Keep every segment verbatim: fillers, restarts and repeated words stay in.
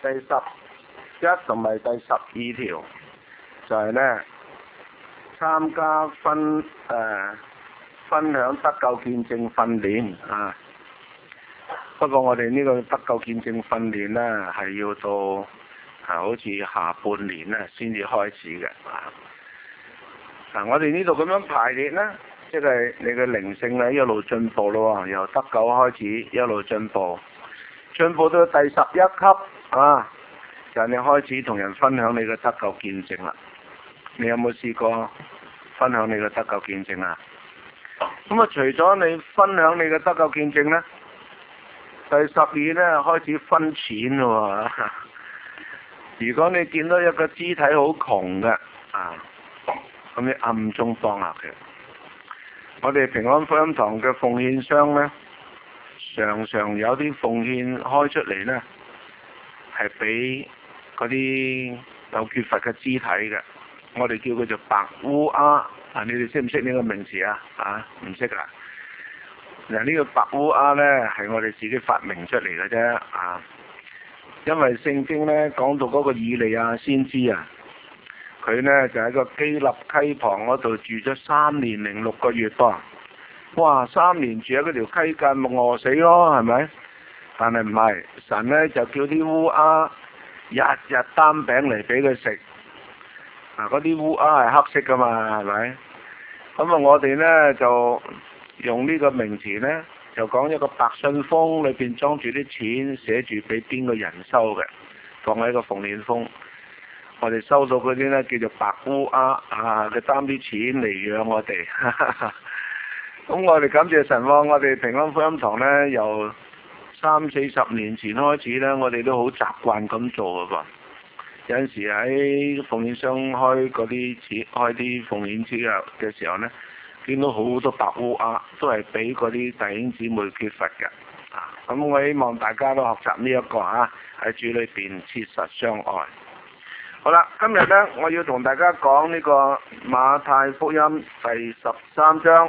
第十一同埋第十二條就係呢參加分誒、呃、分享得救見證訓練啊。不過我哋呢個得救見證訓練呢，係要到啊好似下半年呢先至開始嘅啊。嗱，我哋呢度咁樣排列呢，即係你嘅靈性咧一路進步咯，由得救開始一路進步，進步到第十一級啊，就係你開始同人分享你嘅得救見證啦。你有冇試過分享你嘅得救見證啊？咁啊，除咗你分享你嘅得救見證呢，第十二呢開始分錢咯。如果你見到一個肢體好窮嘅啊，咁你暗中幫下佢。我哋平安福音堂嘅奉獻箱呢，常常有啲奉獻開出嚟呢，係俾嗰啲有缺乏嘅肢體嘅。我哋叫佢做白烏鴉啊！你哋識唔識呢個名詞啊？啊，唔識啊！嗱，呢個白烏鴉呢，係我哋自己發明出嚟嘅啫啊！因為聖經呢講到嗰個以利亞先知啊，佢呢就喺個基立溪旁嗰度住咗三年零六個月噃。哇！三年住喺嗰條溪澗，咪餓死咯，係咪？但係唔係，神呢就叫啲烏鴉日日擔餅嚟俾佢食。嗱，嗰啲烏鴉係黑色噶嘛，係咪？咁啊，我哋呢就用呢個名詞呢，就講一個白信封，裏邊裝住啲錢，寫住俾邊個人收嘅，放喺個奉獻封。我哋收到嗰啲呢，叫做白烏鴉啊，佢擔啲錢嚟養我哋。咁我哋感謝神喎，我哋平安福音堂呢，由三四十年前開始呢，我哋都好習慣咁做噶噃。有陣時喺奉獻箱開嗰啲錢，開啲奉獻錢嘅時候呢，見到好多白烏鴉，都係俾嗰啲弟兄姊妹缺乏嘅。啊，咁我希望大家都學習呢一個啊，喺主裏邊切實相愛。好啦，今日呢，我要同大家講呢個馬太福音第十三章。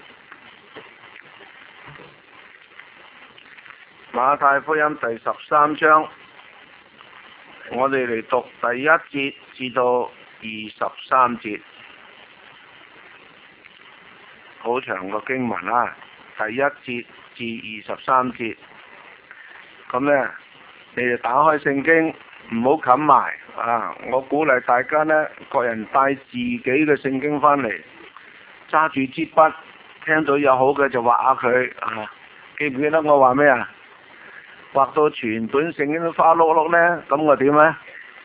馬太福音第十三章。我哋嚟讀第一節至到二十三節，好長個經文啦。第一節至二十三節，咁呢，你哋打開聖經，唔好冚埋啊！我鼓勵大家呢，各人帶自己嘅聖經返嚟，揸住支筆，聽到有好嘅就畫下佢啊！記唔記得我話咩啊？畫到全本聖經都花碌碌呢，咁我點呢？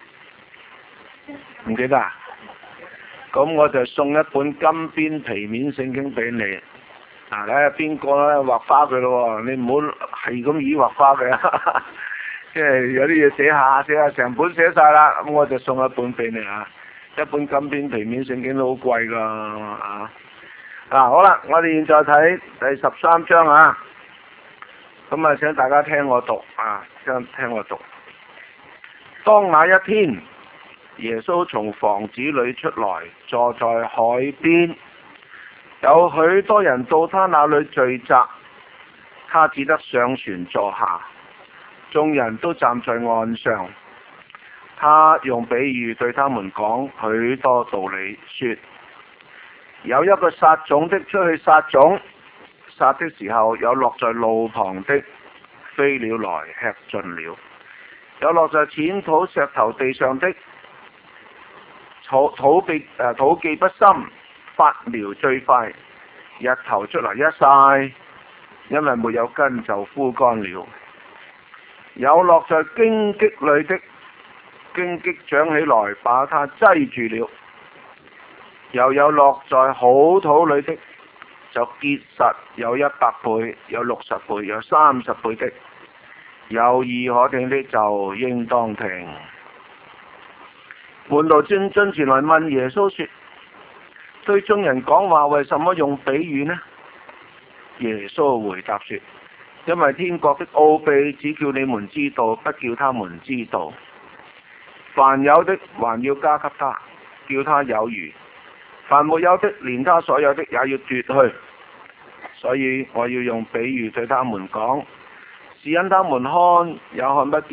唔記得啊？咁我就送一本金邊皮面聖經俾你。嗱，睇下邊個咧畫花佢咯？你唔好係咁意畫花佢啊！即係有啲嘢寫下寫下，成本寫晒啦，咁我就送一本俾你啊！一本金邊皮面聖經都好貴噶啊！嗱，好啦，我哋現在睇第十三章啊！咁啊，請大家聽我讀啊，聽聽我讀。當那一天，耶穌從房子裏出來，坐在海邊，有許多人到他那裏聚集，他只得上船坐下，眾人都站在岸上。他用比喻對他們講許多道理，說：有一個撒種的出去撒種。撒的時候，有落在路旁的，飛鳥來吃盡了；有落在淺土石頭地上的，土土地誒土既不深，發苗最快，日頭出來一曬，因為沒有根就枯乾了；有落在荊棘裏的，荊棘長起來把它擠住了；又有落在好土裏的，就結實，有一百倍，有六十倍，有三十倍的。有耳可聽的就應當聽。門徒進進前來問耶穌說：對眾人講話為什麼用比喻呢？耶穌回答說：因為天國的奧秘只叫你們知道，不叫他們知道。凡有的還要加給他，叫他有餘。凡沒有的，連他所有的也要奪去。所以我要用比喻對他們講，是因他們看也看不見，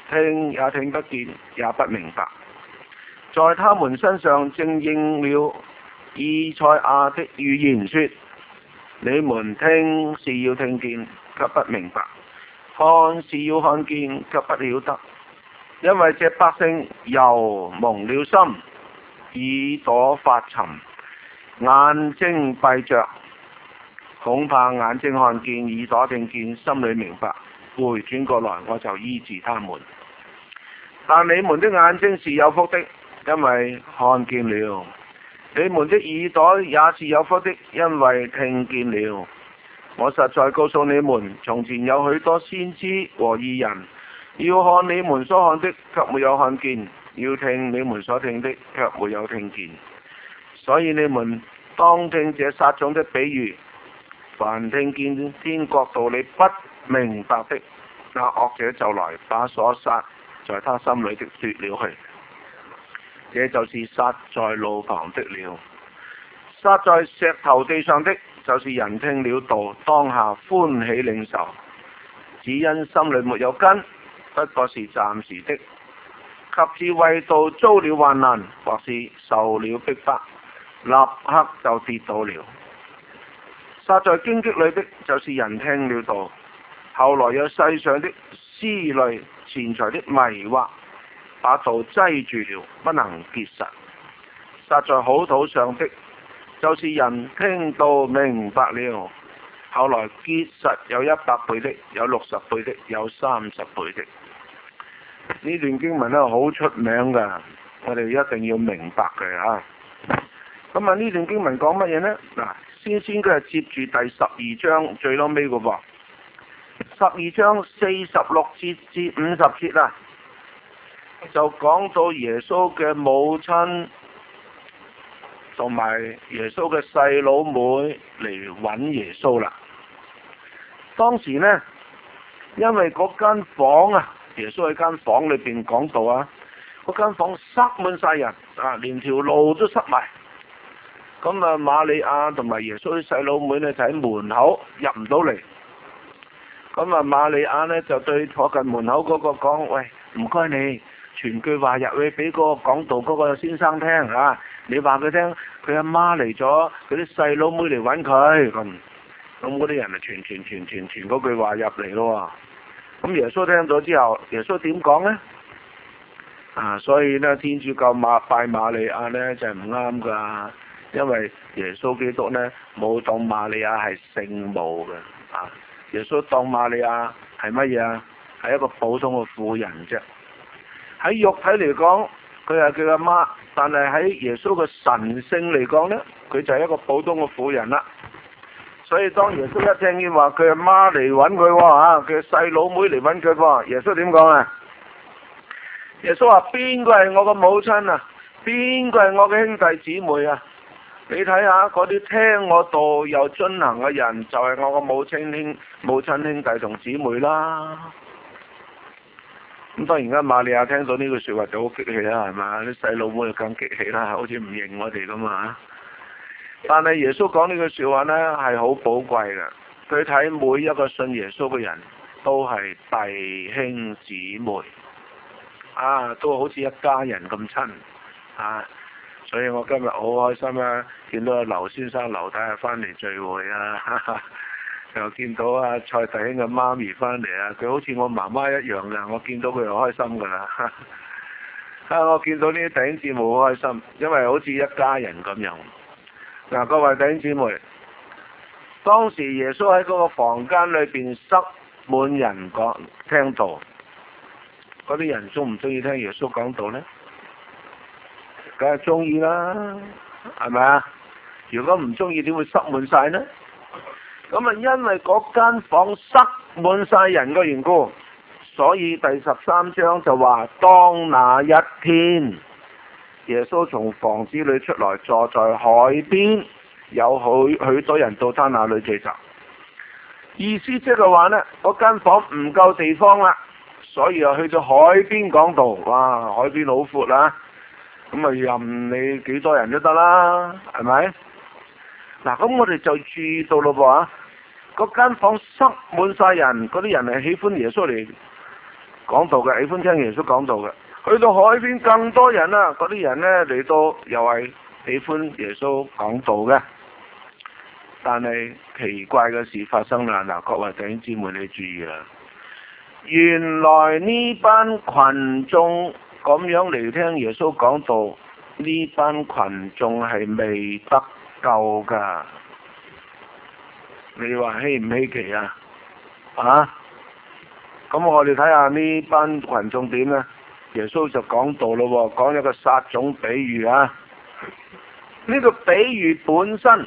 聽也聽不見，也不明白。在他們身上正應了以賽亞的預言說：你們聽是要聽見，卻不明白；看是要看見，卻不曉得。因為這百姓油蒙了心，耳朵發沉，眼睛閉着，恐怕眼睛看見，耳朵聽見，心裏明白，回轉過來，我就醫治他們。但你們的眼睛是有福的，因為看見了；你們的耳朵也是有福的，因為聽見了。我實在告訴你們，從前有許多先知和義人，要看你們所看的，卻沒有看見；要聽你們所聽的，卻沒有聽見。所以你們當聽這撒種的比喻：凡聽見天國道理不明白的，那惡者就來把所撒在他心裏的奪了去。這就是撒在路旁的了。撒在石頭地上的，就是人聽了道，當下歡喜領受，只因心裏沒有根，不過是暫時的。及至為道遭了患難，或是受了逼迫，立刻就跌倒了。撒在荊棘裏的，就是人聽了道，後來有世上的思慮、錢財的迷惑，把道擠住了，不能結實。撒在好土上的，就是人聽道明白了，後來結實，有一百倍的，有六十倍的，有三十倍的。呢段經文咧好出名噶，我哋一定要明白嘅吓。咁啊，呢段經文講乜嘢呢？嗱，先先佢係接住第十二章最撈尾嘅噃，十二章四十六節至五十節啊，就講到耶穌嘅母親同埋耶穌嘅細佬妹嚟揾耶穌啦。當時呢，因為嗰間房啊，耶穌喺間房裏邊講道啊，嗰間房塞滿晒人啊，連條路都塞埋。咁啊，瑪利亞同埋耶穌啲細佬妹呢，就喺門口入唔到嚟。咁啊，瑪利亞呢，就對坐近門口嗰個講：喂，唔該你傳句話入去俾嗰個講道嗰個先生聽啊！你話佢聽，佢阿媽嚟咗，佢啲細佬妹嚟揾佢。咁咁嗰啲人啊，傳傳傳傳傳嗰句話入嚟咯。咁耶穌聽咗之後，耶穌點講呢？啊，所以呢，天主教馬拜瑪利亞呢，就係唔啱噶。因為耶穌基督呢，冇當瑪利亞係聖母嘅，啊，耶穌當瑪利亞係乜嘢啊？係一個普通嘅婦人啫。喺肉體嚟講，佢係佢阿媽，但係喺耶穌嘅神性嚟講呢，佢就係一個普通嘅婦人啦。所以當耶穌一聽見話佢阿媽嚟揾佢喎，啊，佢細佬妹嚟揾佢喎，耶穌點講啊？耶穌話：邊個係我嘅母親啊？邊個係我嘅兄弟姊妹啊？你睇下嗰啲聽我道又遵行嘅人，就係我個母親兄母親兄弟同姊妹啦。咁當然而家瑪利亞聽到呢句說話就好激氣啦，係嘛？啲細佬妹就更激氣啦，好似唔認我哋咁啊。但係耶穌講呢句說話呢，係好寶貴嘅。佢睇每一個信耶穌嘅人都係弟兄姊妹，啊，都好似一家人咁親啊。所以我今日好開心啊！見到阿劉先生、劉太太翻嚟聚會啊，哈哈，又見到阿蔡弟兄嘅媽咪翻嚟啊，佢好似我媽媽一樣噶，我見到佢就開心噶啦。啊，我見到呢啲弟兄姊妹好開心，因為好似一家人咁樣。嗱，各位弟兄姊妹，當時耶穌喺嗰個房間裏邊塞滿人講聽道，嗰啲人中唔中意聽耶穌講道呢？梗係中意啦，係咪啊？如果唔中意，點會塞滿晒呢？咁啊，因為嗰間房塞滿晒人嘅緣故，所以第十三章就話：當那一天，耶穌從房子裏出來，坐在海邊，有許許多人到他那裏聚集。意思即係話呢，嗰間房唔夠地方啦，所以又去咗海邊講道。哇，海邊好闊啦！咁啊，任你幾多人都得啦，係咪？嗱，咁我哋就注意到咯噃啊！嗰間房塞滿晒人，嗰啲人係喜歡耶穌嚟講道嘅，喜歡聽耶穌講道嘅。去到海邊更多人啦，嗰啲人呢嚟到又係喜歡耶穌講道嘅。但係奇怪嘅事發生啦，嗱，各位弟兄姊妹你注意啦，原來呢班群眾咁樣嚟聽耶穌講道，呢班群眾係未得救噶。你話稀唔稀奇啊？啊？咁我哋睇下呢班群眾點呢？耶穌就講道咯，講一個撒種比喻啊。呢個比喻本身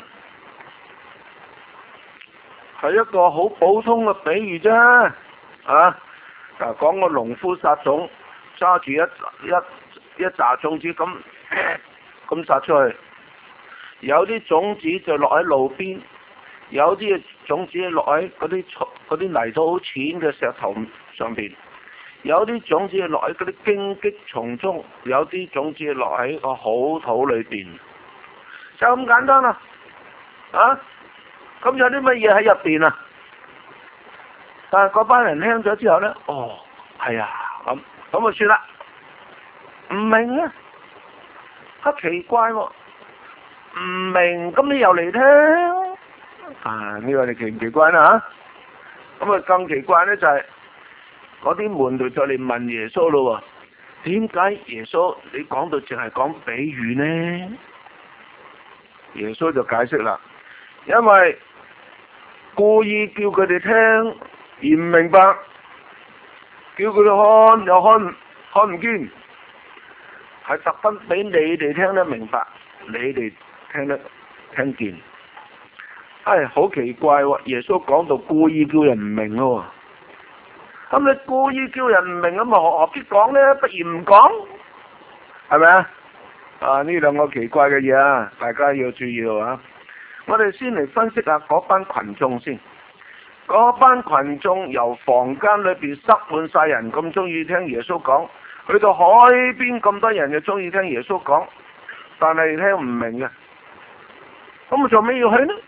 係一個好普通嘅比喻啫，啊！嗱，講個農夫撒種，揸住一一一紮種子咁咁撒出去，有啲種子就落喺路邊，有啲種子落喺嗰啲嗰啲泥土好淺嘅石頭上邊，有啲種子落喺嗰啲荊棘叢中，有啲種子落喺個好土裏邊，就咁簡單啦，啊！咁有啲乜嘢喺入邊啊？但係嗰班人聽咗之後呢，哦，係啊，咁咁就算啦，唔明啊，好奇怪喎，唔明，咁你又嚟聽，啊呢個你奇唔奇怪啦嚇？咁啊更奇怪呢就係嗰啲門徒再嚟問耶穌咯喎，點解耶穌你講到淨係講比喻呢？耶穌就解釋啦，因為故意叫佢哋聽而唔明白，叫佢哋看又看看唔見，係特登俾你哋聽得明白，你哋聽得聽見。唉，好奇怪喎！耶穌講到故意叫人唔明咯，咁你故意叫人唔明，咁啊何何必講呢？不如唔講，係咪啊？啊呢兩個奇怪嘅嘢啊，大家要注意啊！我哋先嚟分析下嗰班群眾先。嗰班群眾由房間裏邊塞滿晒人，咁中意聽耶穌講，去到海邊咁多人又中意聽耶穌講，但係聽唔明嘅，咁我做咩要去呢？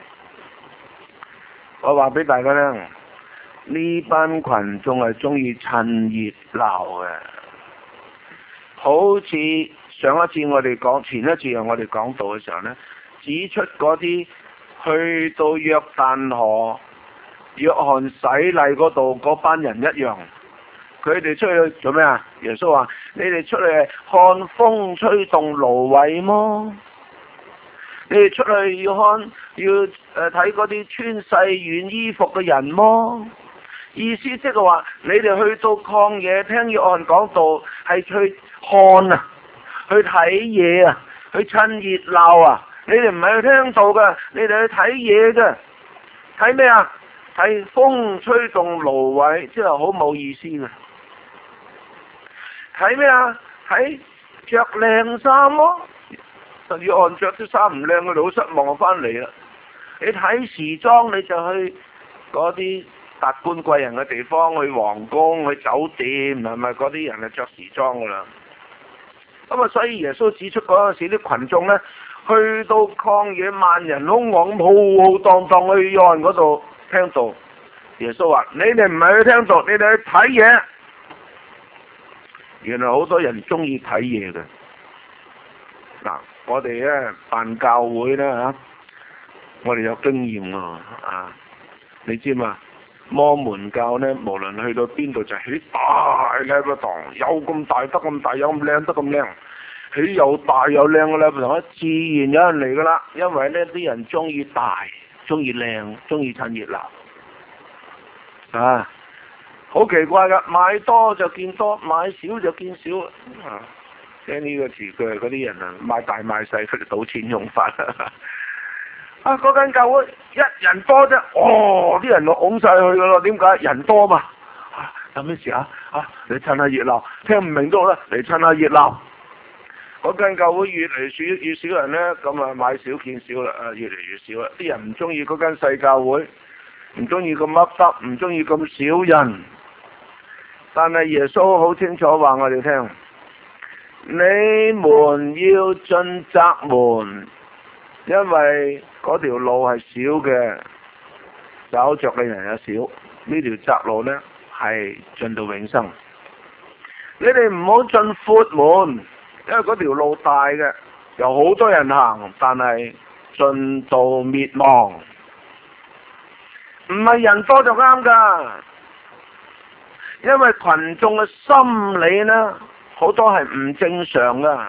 我話俾大家聽，呢班群眾係中意趁熱鬧嘅，好似上一次我哋講，前一次我哋講道嘅時候呢，指出嗰啲去到約旦河約翰洗禮嗰度嗰班人一樣，佢哋出去做咩啊？耶穌話：你哋出嚟看風吹動蘆葦麼？你哋出去要看要誒睇嗰啲穿細軟衣服嘅人麼？意思即係話，你哋去到曠野聽約翰講道，係去看啊，去睇嘢啊，去趁熱鬧啊！你哋唔係去聽道嘅，你哋去睇嘢嘅，睇咩啊？睇風吹動蘆葦，即係好冇意思嘅。睇咩啊？睇着靚衫咯，甚至按着啲衫唔靚，佢哋好失望翻嚟啦。你睇時裝，你就去嗰啲達官貴人嘅地方，去皇宮、去酒店，係咪嗰啲人係着時裝噶啦？咁啊，所以耶穌指出嗰陣時啲群眾呢，去到曠野萬人空巷，浩浩蕩蕩去約翰嗰度聽道。耶穌話：你哋唔係去聽道，你哋去睇嘢。原來好多人中意睇嘢嘅。嗱，我哋咧辦教會咧吓，我哋有經驗啊，啊，你知嘛？摩門教咧，無論去到邊度就起大禮拜堂，有咁大得咁大，有咁靚得咁靚，起又大又靚嘅禮拜堂，自然有人嚟噶啦。因為呢啲人中意大，中意靚，中意趁熱鬧。啊，好奇怪噶，買多就見多，買少就見少。啊，聽呢個詞句，嗰啲人啊，買大買細，佢哋賭錢用法。啊，嗰間教會一人多啫，哦，啲人就拱晒去噶咯。點解？人多嘛。啊，有咩事啊？啊，你趁下熱鬧，聽唔明都好啦，你趁下熱鬧。嗰間教會越嚟越越少人咧，咁啊買少見少啦，啊越嚟越少啦。啲人唔中意嗰間細教會。唔中意咁噏得，唔中意咁少人，但係耶穌好清楚話我哋聽，你們要進窄門，因為嗰條路係小嘅，找着嘅人又少，呢條窄路呢係進到永生。 你哋唔好進闊門，因為嗰條路大嘅，有好多人行，但係進到滅亡。唔係人多就啱噶，因為群眾嘅心理呢，好多係唔正常噶。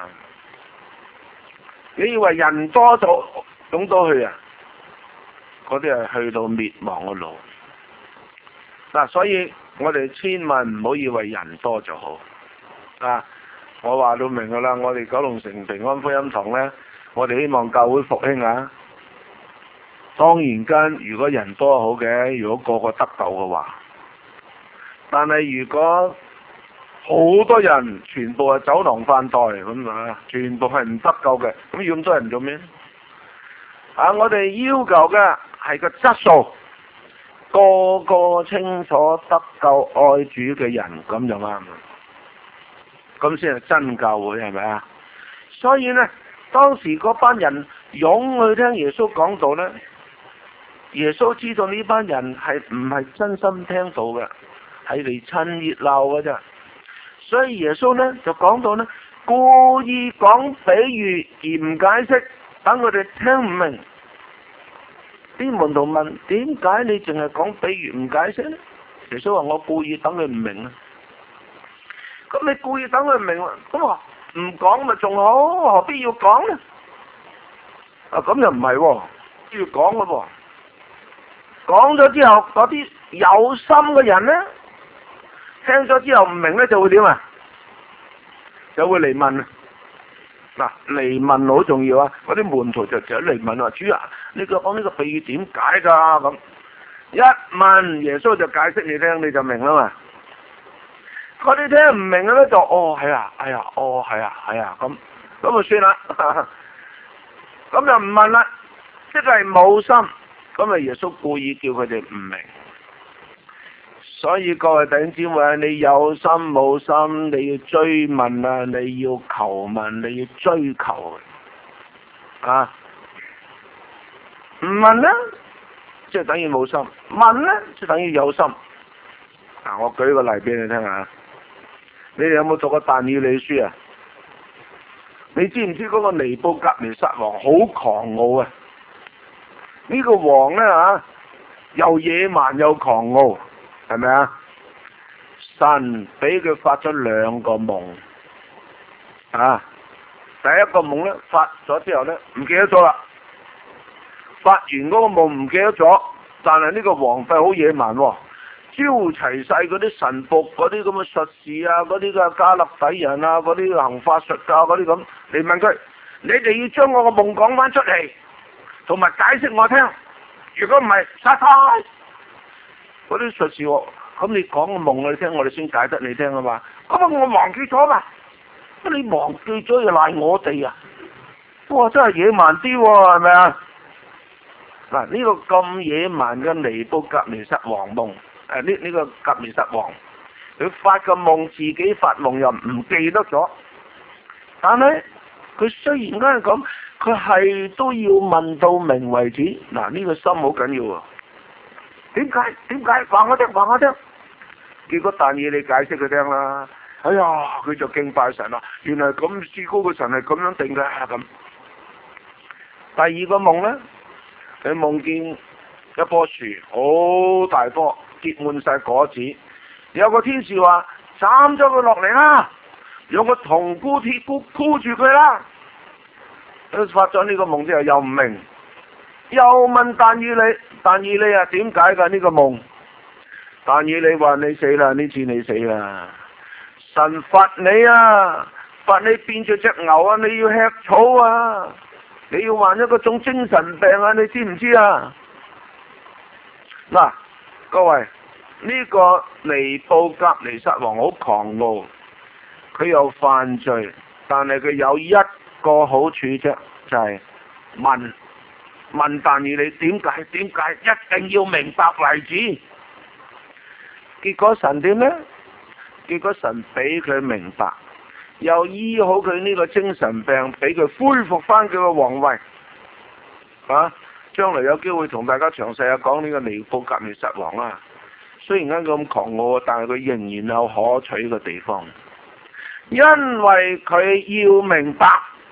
你以為人多就湧到去啊？嗰啲係去到滅亡嘅路。嗱、啊，所以我哋千萬唔好以為人多就好。啊，我話到明噶啦，我哋九龍城平安福音堂呢，我哋希望教會復興啊。當然間，如果人多好嘅，如果個個得救嘅話，但係如果好多人全部係走廊飯袋咁啊，全部係唔得救嘅，咁要咁多人做咩？啊，我哋要求嘅係個質素，個個清楚得救愛主嘅人，咁就啱啦。咁先係真教會，係咪啊？所以呢，當時嗰班人湧去聽耶穌講道呢，耶穌知道呢班人係唔係真心聽到嘅，係嚟趁熱鬧嘅啫。所以耶穌呢就講到呢，故意講比喻而唔解釋，等佢哋聽唔明。啲門徒問：點解你淨係講比喻唔解釋呢？耶穌話：我故意等佢唔明啊。咁你故意等佢唔明，咁話唔講咪仲好，何必要講呢？啊，咁又唔係喎，要講嘅喎。講咗之後，嗰啲有心嘅人呢，聽咗之後唔明呢，就會點啊？就會嚟問啊！嗱，嚟問好重要啊！嗰啲門徒就就嚟問話：主啊，你個講呢個比喻點解噶？咁一問耶穌就解釋你聽，你就明啦嘛。嗰啲聽唔明嘅咧就哦係啊，哎呀，哦係啊，係啊，咁咁就算啦，咁就唔問啦，即係冇心。咁啊，耶穌故意叫佢哋唔明。所以各位弟兄姊妹，你有心冇心，你要追問啊，你要求問，你要追求啊。唔問呢，即係等於冇心；問呢，即係等於有心。啊，我舉個例俾你聽下。你哋有冇讀過但以理書啊？你知唔知嗰個尼布甲尼撒王好狂傲啊？呢個王呢，吓，又野蠻又狂傲，係咪啊？神俾佢發咗兩個夢啊！第一個夢呢，發咗之後呢，唔記得咗啦。發完嗰個夢唔記得咗，但係呢個皇帝好野蠻喎，招齊晒嗰啲神僕、嗰啲咁嘅術士啊、嗰啲嘅加勒底人啊、嗰啲行法術啊、嗰啲咁，你問佢：你哋要將我個夢講翻出嚟，同埋解釋我聽。如果唔係，殺晒嗰啲術士。咁你講個夢我哋聽，我哋先解得你聽啊嘛。咁啊，我忘記咗嘛。咁你忘記咗又賴我哋啊？哇，真係野蠻啲喎，係咪啊？嗱，呢個咁野蠻嘅尼布甲尼撒王夢，誒呢呢個甲尼撒王，佢發個夢，自己發夢又唔記得咗。但係佢雖然係咁，佢係都要問到明為止。嗱，呢個心好緊要喎。點解？點解？話我聽，話我聽。結果但以理解釋佢聽啦。哎呀，佢就敬拜神啦。原來咁至高嘅神係咁樣定嘅咁。第二個夢呢，佢夢見一棵樹，好大棵，結滿晒果子。有個天使話：斬咗佢落嚟啦，用個銅箍鐵箍箍住佢啦。佢發咗呢個夢之後又唔明，又問但以理，但以理啊，點解㗎呢個夢？但以理話：你死啦，呢次你死啦，神罰你啊，罰你變咗隻牛啊，你要吃草啊，你要患一個種精神病啊，你知唔知啊？嗱，各位，呢個尼布甲尼撒王好狂傲，佢又犯罪，但係佢有一個好處啫，就係問問但以理點解？點解？一定要明白為止。結果神點呢？結果神俾佢明白，又醫好佢呢個精神病，俾佢恢復翻佢個皇位。啊，將來有機會同大家詳細啊講呢個尼布甲尼撒王啦。雖然間咁狂傲，但係佢仍然有可取嘅地方。 因為佢要明白。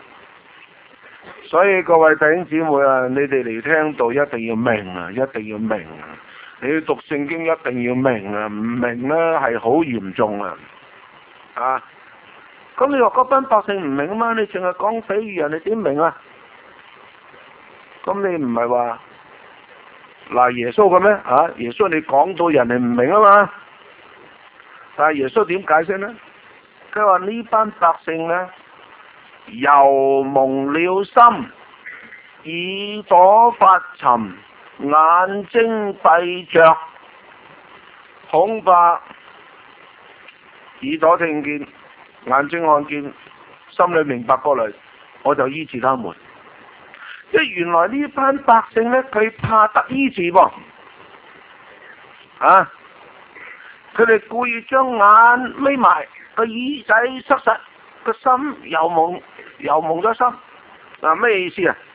所以各位弟兄姊妹啊，你哋嚟聽道一定要明啊，一定要明啊！你要讀聖經一定要明啊，唔明呢係好嚴重啊！啊！咁你話嗰班百姓唔明啊嘛？你淨係講比喻，人哋點明啊？咁你唔係話嗱耶穌嘅咩？啊，耶穌你講到人哋唔明啊嘛？但係耶穌點解釋呢？佢話呢班百姓呢，油蒙了心，耳朵發沉，眼睛閉着，恐怕耳朵聽見，眼睛看見，心裏明白過來，我就醫治他們。即係原來呢班百姓呢，佢怕得醫治噃，啊！佢哋故意將眼眯埋，個耳仔塞實，個心又蒙又蒙咗心。嗱、啊、咩意思啊？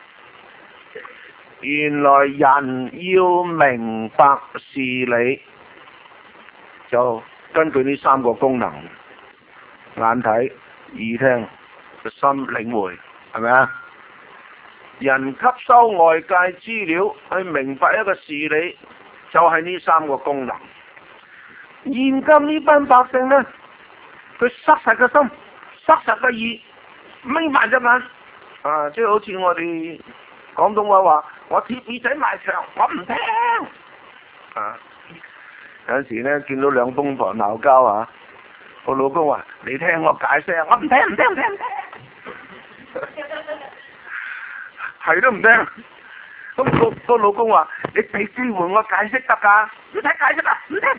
原來人要明白事理，就根據呢三個功能：眼睇、耳聽、個心領會，係咪啊？人吸收外界資料去明白一個事理，就係、是、呢三個功能。現今呢班百姓呢，佢塞實個心，塞實個耳，眯埋隻眼，啊，即係好似我哋廣東話話，我貼耳仔埋牆，我唔聽。啊，有陣時呢，見到兩公婆鬧交啊，個老公話：你聽我解釋，我唔聽唔聽唔聽唔聽。係都唔聽，咁個個老公話：你俾機會我解釋得㗎，唔使解釋啦，唔聽。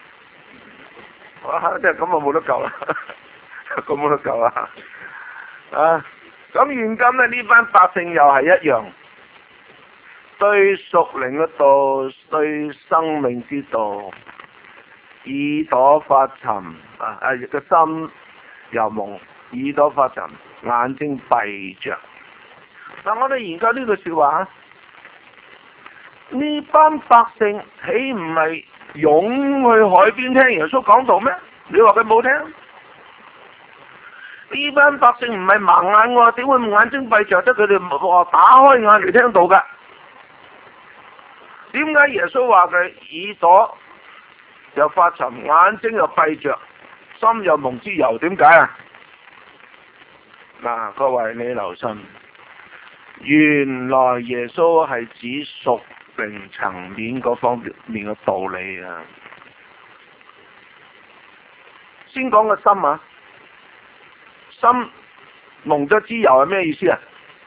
哇！即係咁啊，冇得救啦，咁冇得救啊！啊！咁現今咧呢班百姓又係一樣，對屬靈嘅道，對生命之道，耳朵發沉啊！啊個心又蒙，耳朵發沉，眼睛閉着。嗱，我哋研究呢句說話，呢班百姓豈唔係湧去海邊聽耶穌講道咩？你話佢冇聽？呢班百姓唔係盲眼喎，點會眼睛閉着？得佢哋話打開眼嚟聽道噶？點解耶穌話佢耳朵又發沉，眼睛又閉着，心又蒙之油？點解啊？嗱，各位你留心。原來耶穌係指屬靈層面嗰方面嘅道理啊！先講個心啊，心蒙咗脂油係咩意思啊？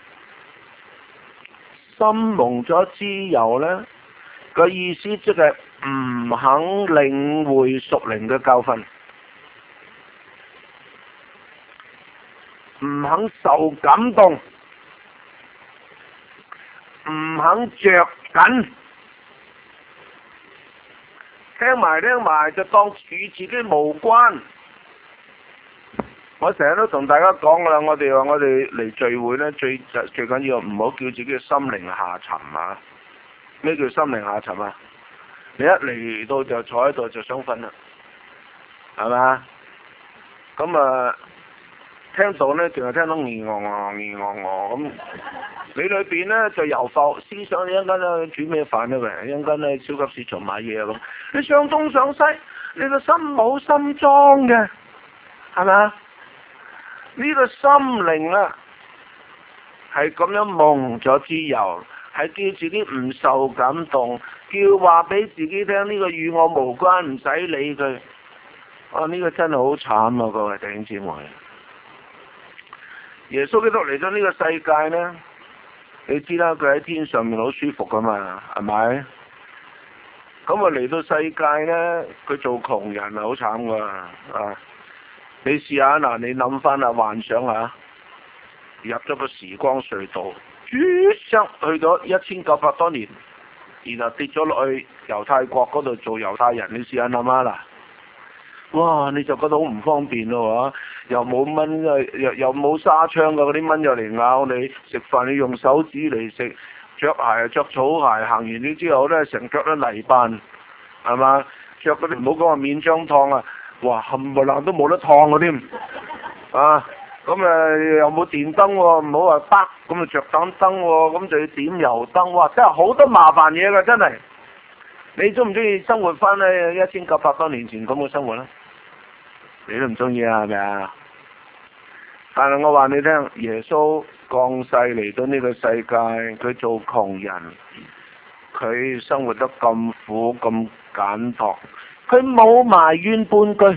心蒙咗脂油呢個意思即係唔肯領會屬靈嘅教訓，唔肯受感動，唔肯着緊，聽埋聽埋就當與自己無關。我成日都同大家講噶啦，我哋話我哋嚟聚會呢，最最緊要唔好叫自己嘅心靈下沉啊！咩叫心靈下沉啊？你一嚟到就坐喺度就想瞓啦，係嘛？咁啊，聽到呢，淨係聽到咿我我咿我我咁。你裏邊咧就遊浮思想，你一陣間煮咩飯啊？喂，一陣間咧超級市場買嘢啊咁。你上東上西，你個心冇心裝嘅，係咪啊？呢個心靈啊，係咁樣蒙咗脂油，係叫自己唔受感動，叫話俾自己聽呢個與我無關，唔使理佢。啊，呢個真係好慘啊！各位弟兄姊妹，耶穌基督嚟咗呢個世界呢。你知啦，佢喺天上面好舒服噶嘛，係咪？咁啊嚟到世界呢，佢做窮人啊，好慘噶啊！你試下嗱，你諗翻下，幻想下，入咗個時光隧道，轉生去咗一千九百多年，然後跌咗落去猶太國嗰度做猶太人，你試下諗下啦。哇！你就覺得好唔方便咯，又冇蚊，又又冇紗窗噶，嗰啲蚊又嚟咬你。食飯你用手指嚟食，着鞋着草鞋，行完咗之後呢，成腳都泥斑，係嘛？着嗰啲唔好講話面漿燙啊，哇冚唪唥都冇得燙嘅添。 啊，咁誒又冇電燈喎，唔好話得，咁啊着盞燈喎，咁就要點油燈，哇！真係好多麻煩嘢㗎，真係。你中唔中意生活翻咧一千九百多年前咁嘅生活咧？你都唔中意啊，係咪啊？但係我話你聽，耶穌降世嚟到呢個世界，佢做窮人，佢生活得咁苦咁簡樸，佢冇埋怨半句，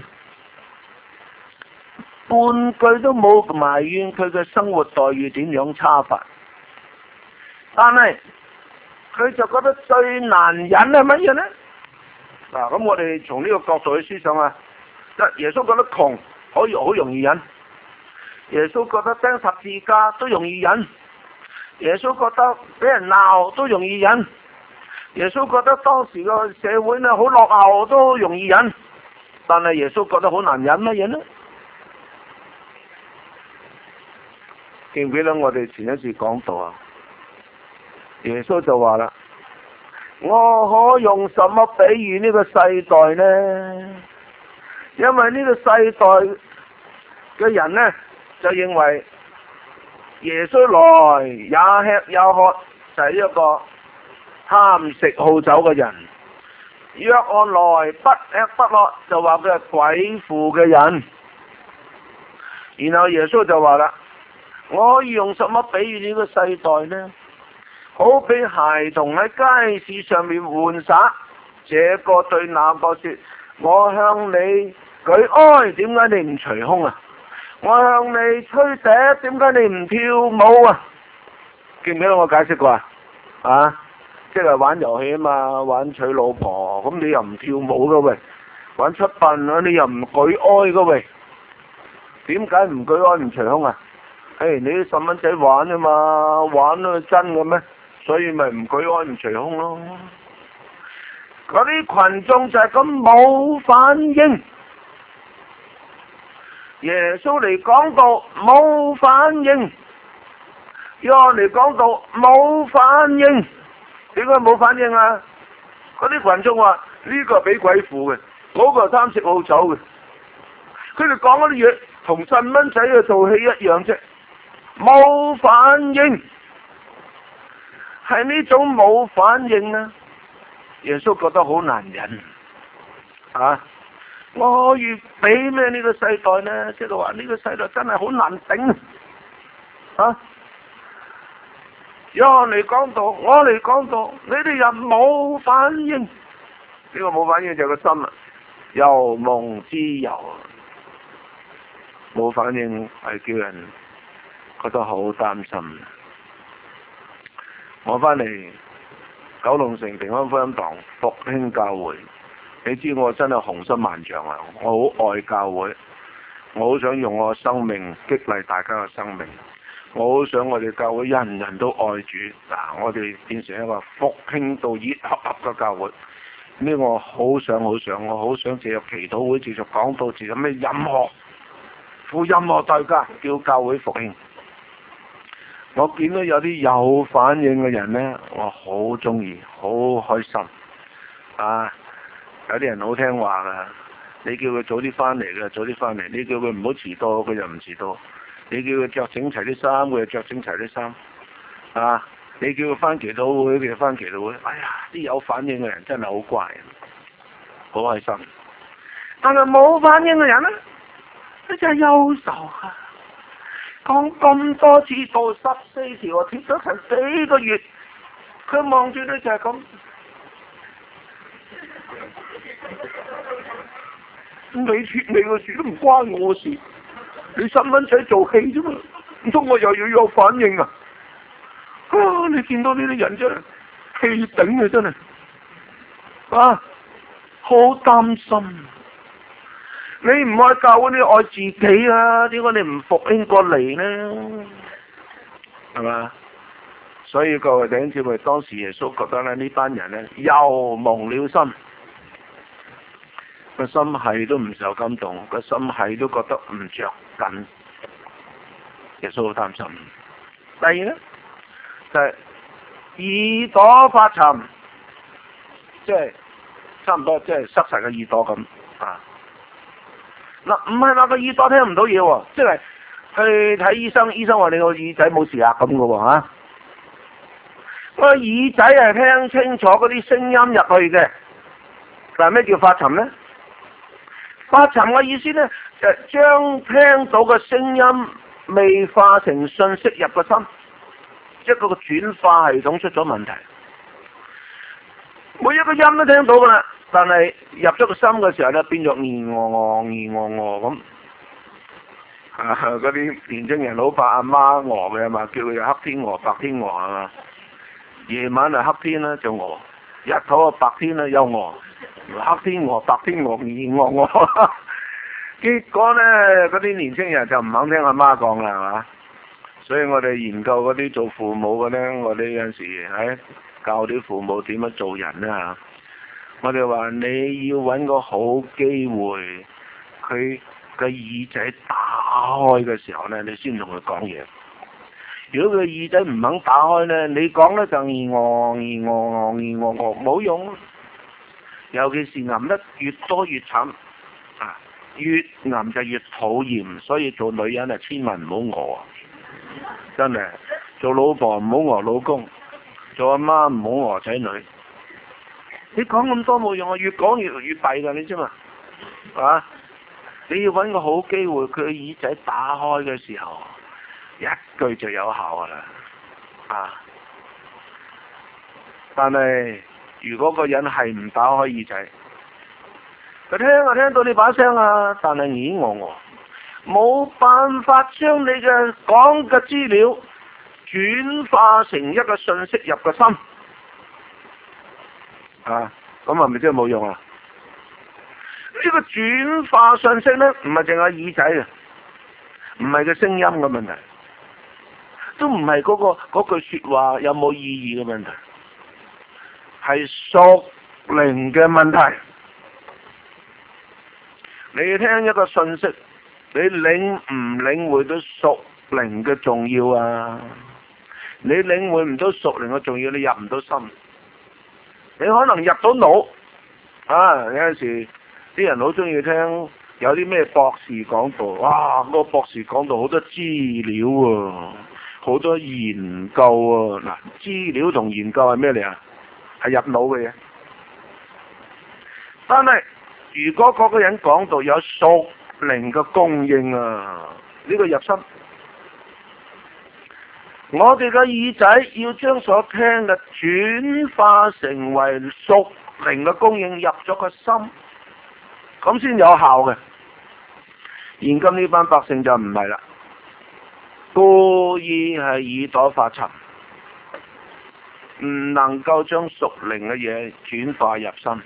半句都冇埋怨佢嘅生活待遇點樣差法。但係佢就覺得最難忍係乜嘢呢？嗱，咁我哋從呢個角度去思想啊，耶穌覺得窮可以好容易忍。耶穌覺得釘十字架都容易忍，耶穌覺得俾人鬧都容易忍，耶穌覺得當時個社會呢好落後都容易忍，但係耶穌覺得好難忍乜嘢呢？記唔記得我哋前一次講到啊？耶穌就話啦：我可用什麼比喻呢個世代呢？因為呢個世代嘅人呢，就認為耶穌來也吃也喝，就係一個貪食好酒嘅人；約翰來不吃不喝，就話佢係鬼附嘅人。然後耶穌就話啦：我可以用什麼比喻呢個世代呢？好比孩童喺街市上面玩耍，這個對那個說：我向你舉哀，點解你唔捶胸啊？我向你吹笛，點解你唔跳舞啊？記唔記得我解釋過啊？啊，即係玩遊戲啊嘛，玩娶老婆，咁你又唔跳舞噶喂，玩出殯啊，你又唔舉哀噶喂，點解唔舉哀唔捶胸啊？誒，你啲細蚊仔玩啊嘛，玩都真嘅咩？所以咪唔舉哀唔捶胸咯。嗰啲群眾就係咁冇反應。耶穌嚟講道冇反應，約翰嚟講道冇反應，點解冇反應啊？嗰啲群眾話呢個係俾鬼附嘅，嗰個係貪食好酒嘅，佢哋講嗰啲嘢同細蚊仔嘅做戲一樣啫，冇反應，係呢種冇反應啊！耶穌覺得好難忍啊！我可以俾咩呢個世代呢？即係話呢個世代真係好難頂啊！約翰嚟講道，我嚟講道，你哋又冇反應，呢個冇反應就係個心啊，又夢之憂，冇反應係叫人覺得好擔心。我翻嚟九龍城平安福音堂復興教會。你知我真係雄心萬丈啊！我好愛教會，我好想用我嘅生命激勵大家嘅生命。我好想我哋教會人人都愛主，嗱，我哋變成一個復興到熱合合嘅教會。呢個我好想好想，我好想借入祈禱會，借入講道，借入咩任何付任何代價叫教會復興。我見到有啲有反應嘅人呢，我好中意，好開心啊！有啲人好聽話噶，你叫佢早啲翻嚟嘅，早啲翻嚟；你叫佢唔好遲到，佢就唔遲到；你叫佢着整齊啲衫，佢就着整齊啲衫。啊！你叫佢翻祈禱會，佢就翻祈禱會。哎呀，啲有反應嘅人真係好乖，好開心。但係冇反應嘅人呢，佢真係憂愁啊！講咁多次到十四條，我貼咗成幾個月，佢望住你就係咁。你貼你個事都唔關我事，你細蚊仔做戲啫嘛，唔通我又要有反應啊？啊！你見到呢啲人真係氣頂啊，真係啊，好擔心。你唔愛教會，你愛自己啊？點解你唔復興過嚟呢？係嘛？所以各位弟兄姊妹，當時耶穌覺得咧，呢班人咧又蒙了心。個心係都唔受感動，個心係都覺得唔着緊，耶穌好擔心。第二呢，就係、是、耳朵發沉，即係差唔多即係塞實個耳朵咁啊！ 嗱，唔係話個耳朵聽唔到嘢喎，即係去睇醫生，醫生話你個耳仔冇事啊咁嘅喎嚇。個耳仔係聽清楚嗰啲聲音入去嘅。但係咩叫發沉呢？發沉嘅意思呢，就係將聽到嘅聲音未化成信息入個心，即係嗰個轉化系統出咗問題。每一個音都聽到噶啦，但係入咗個心嘅時候咧，變咗咿我我咿我我咁。啊，嗰啲年青人老伯阿媽餓嘅嘛，叫佢黑天鵝、白天鵝係嘛。夜晚啊黑天啦就餓，日頭啊白天啦又餓。黑天鵝、白天鵝、咿我我，結果呢，嗰啲年青人就唔肯聽阿媽講啦，係嘛？所以我哋研究嗰啲做父母嘅呢，我哋有陣時喺教啲父母點樣做人呢嚇。我哋話你要揾個好機會，佢個耳仔打開嘅時候呢，你先同佢講嘢。如果佢耳仔唔肯打開呢，你講呢就咿我咿我咿我我冇用。尤其是吟得越多越慘，啊，越吟就越討厭，所以做女人啊千萬唔好餓，真係做老婆唔好餓老公，做阿媽唔好餓仔女。你講咁多冇用啊，越講越越弊噶，你知嘛？啊，你要揾個好機會，佢耳仔打開嘅時候，一句就有效噶啦，啊！但係如果個人係唔打開耳仔，佢聽啊聽到你把聲啊，但係咿我我，冇辦法將你嘅講嘅資料轉化成一個信息入個心，啊，咁係咪真係冇用啊？呢個轉化信息呢，唔係淨係耳仔嘅，唔係個聲音嘅問題，都唔係嗰個嗰句說話有冇意義嘅問題。係屬靈嘅問題。你聽一個信息，你領唔領會到屬靈嘅重要啊？你領會唔到屬靈嘅重要，你入唔到心。你可能入到腦啊！有陣時啲人好中意聽有啲咩博士講道，哇！嗰個博士講道好多資料啊，好多研究啊。嗱，資料同研究係咩嚟啊？係入腦嘅嘢，但係如果嗰個人講到有屬靈嘅供應啊，呢個入心，我哋嘅耳仔要將所聽嘅轉化成為屬靈嘅供應入咗個心，咁先有效嘅。現今呢班百姓就唔係啦，故意係耳朵發沉，唔能夠將屬靈嘅嘢轉化入心。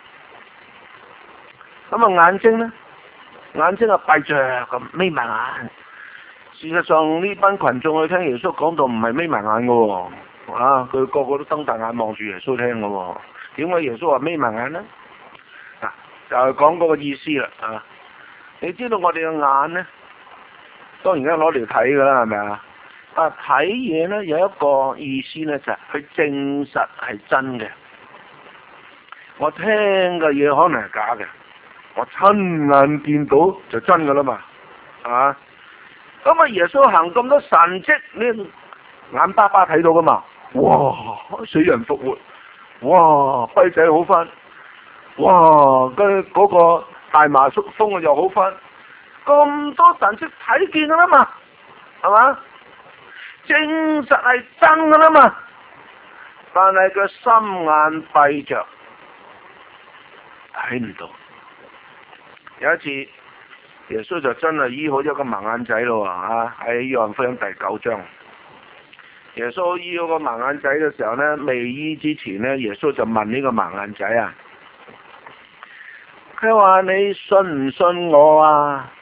咁啊眼睛呢？眼睛啊閉着咁眯埋眼。事實上呢班群眾去聽耶穌講道唔係眯埋眼嘅喎，啊佢個個都瞪大眼望住耶穌聽嘅喎。點解耶穌話眯埋眼呢？嗱、啊、就係講嗰個意思啦。啊，你知道我哋嘅眼呢，當然而家攞嚟睇㗎啦，係咪啊？啊睇嘢呢有一個意思呢，就係、是、去證實係真嘅。我聽嘅嘢可能係假嘅，我親眼見到就真㗎啦嘛，係嘛？咁啊耶穌行咁多神蹟，你眼巴巴睇到㗎嘛？哇！死人復活，哇！跛仔好返，哇！跟嗰個大麻叔風啊又好返，咁多神蹟睇見㗎啦嘛，係嘛？證實係真㗎啦嘛，但係個心眼閉着，睇唔到。有一次，耶穌就真係醫好咗個盲眼仔咯，啊！喺約翰福音第九章，耶穌醫好個盲眼仔嘅時候呢，未醫之前呢，耶穌就問呢個盲眼仔啊，佢話你信唔信我啊？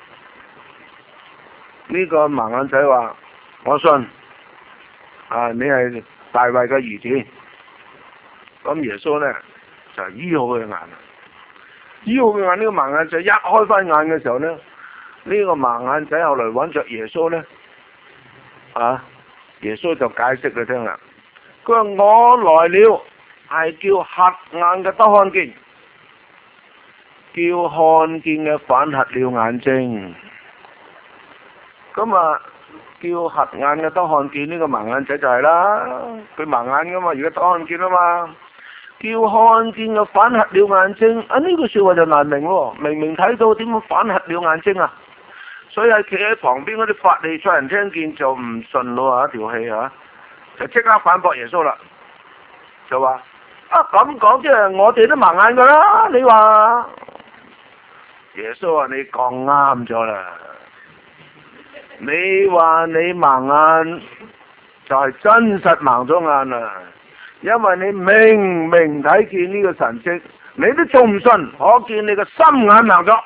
呢個盲眼仔話我信，啊你係大衛嘅兒子。咁耶穌呢，就醫好佢嘅眼。醫好佢眼，呢個盲眼仔一開翻眼嘅時候呢，呢個盲眼仔後來揾着耶穌呢，啊耶穌就解釋佢聽啦。佢話我來了係叫瞎眼嘅得看見， 叫看見嘅反瞎了眼睛。咁啊，叫瞎眼嘅得看見，呢個盲眼仔就係啦，佢盲眼噶嘛，而家得看見啊嘛。叫看見嘅反瞎了眼睛，啊呢句說話就難明喎，明明睇到點樣反瞎了眼睛啊？所以係企喺旁邊嗰啲法利賽人聽見就唔順咯，一條氣啊，就即刻反駁耶穌啦，就話啊咁講即係我哋都盲眼噶啦，你話？耶穌話你講啱咗啦，你話你盲眼就係真實盲咗眼啦。因為你明明睇見呢個神蹟，你都仲唔信，可見你個心眼盲咗，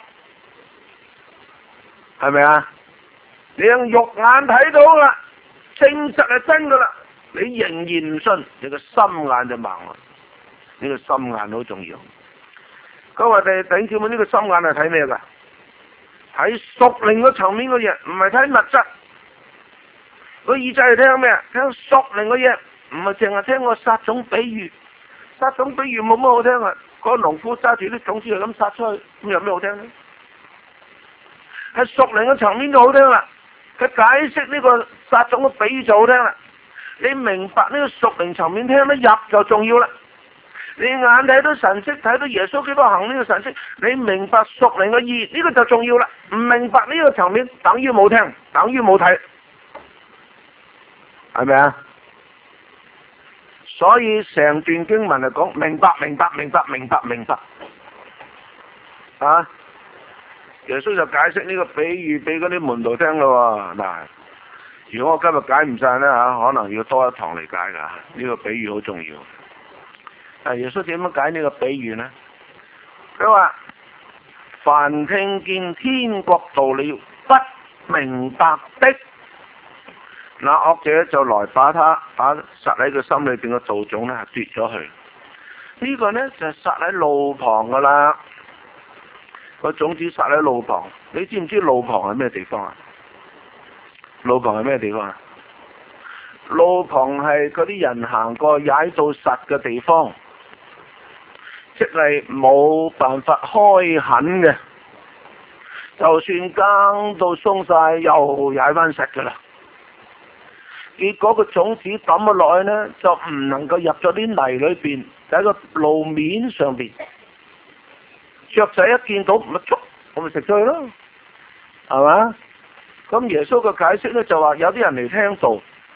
係咪啊？你用肉眼睇到啦，證實係真噶啦，你仍然唔信，你個心眼就盲啦。呢個心眼好重要。咁我哋頂住呢個心眼係睇咩噶？睇屬靈嘅層面嘅嘢，唔係睇物質。個耳仔係聽咩？聽屬靈嘅嘢。唔係淨係聽個撒種比喻，撒種比喻冇乜好聽啊！個農夫揸住啲種子係咁撒出去，咁有咩好聽呢？係屬靈嘅層面就好聽啦。佢解釋呢個撒種嘅比喻就好聽啦。你明白呢個屬靈層面聽得入就重要啦。你眼睇到神蹟，睇到耶穌基督行呢個神蹟，你明白屬靈嘅意義，呢個就重要啦。唔明白呢個層面，等於冇聽，等於冇睇，係咪啊？所以成段經文嚟講，明白、明白、明白、明白、明白，啊！耶穌就解釋呢個比喻俾嗰啲門徒聽咯。嗱，如果我今日解唔晒呢，吓，可能要多一堂嚟解噶。呢個比喻好重要。啊，耶穌點樣解呢個比喻呢？佢話：凡聽見天國道理不明白的，那惡者就來把他把撒喺佢心裏邊嘅道種咧奪咗去。呢、這個呢，就係撒喺路旁噶啦，個種子撒喺路旁。你知唔知路旁係咩地方啊？路旁係咩地方啊？路旁係嗰啲人行過踩到實嘅地方，即係冇辦法開墾嘅，就算耕到鬆晒，又踩翻實噶啦。結果個種子抌咗落去呢，就唔能夠入咗啲泥裏邊，就喺個路面上邊。雀仔一見到咪捉，我咪食咗佢咯，係嘛？咁耶穌嘅解釋呢，就話有啲人嚟聽道，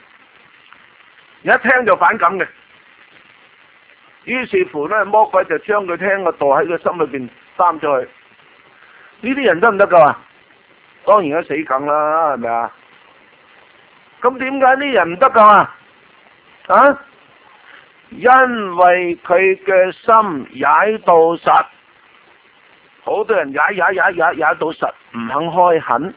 一聽就反感嘅，於是乎呢，魔鬼就將佢聽個道喺佢心裏邊擔咗去。呢啲人得唔得噶？當然係死梗啦，係咪啊？咁點解呢人唔得噶啊？啊，因為佢嘅心踩到實，好多人踩踩踩踩踩到實，唔肯開墾。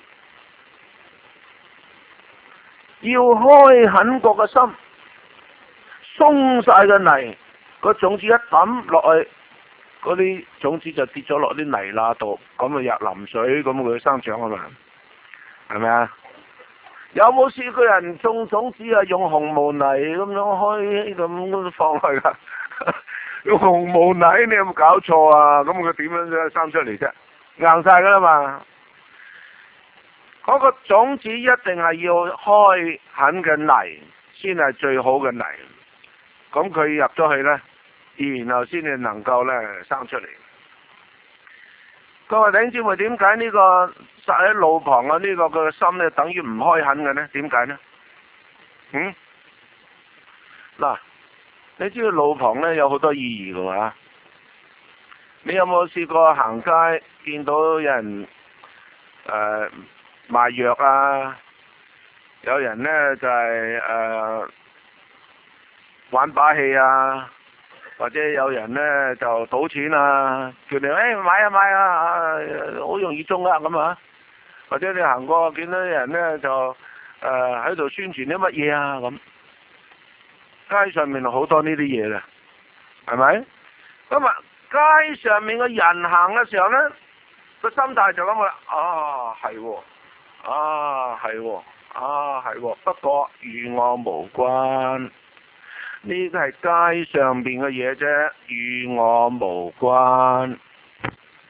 要開墾過個心，鬆晒個泥，個種子一抌落去，嗰啲種子就跌咗落啲泥罅度，咁啊入淋水，咁佢生長啊嘛，係咪啊？有冇試過人種種子啊？用紅毛泥咁樣開咁放去噶？用紅毛泥你有冇搞錯啊？咁佢點樣生出嚟啫？硬晒噶啦嘛！嗰個種子一定係要開墾嘅泥先係最好嘅泥，咁佢入咗去呢，然後先至能夠呢生出嚟。各位弟兄姊妹，點解呢個撒喺路旁嘅呢個嘅心呢，等於唔開墾嘅呢？點解呢？嗯？嗱，你知道路旁呢有好多意義嘅話，你有冇試過行街見到有人誒、呃、賣藥啊？有人呢就係、是、誒、呃、玩把戲啊？或者有人呢就賭錢啊，叫你誒、哎、買啊買啊，好容易中啊咁啊！或者你行過見到啲人呢就誒喺度宣傳啲乜嘢啊咁，街上面好多呢啲嘢嘅，係咪？咁啊，街上面嘅人行嘅時候呢，個心態就咁嘅，啊係喎，啊係喎，啊係喎，不過與我無關。呢個係街上邊嘅嘢啫，與我無關。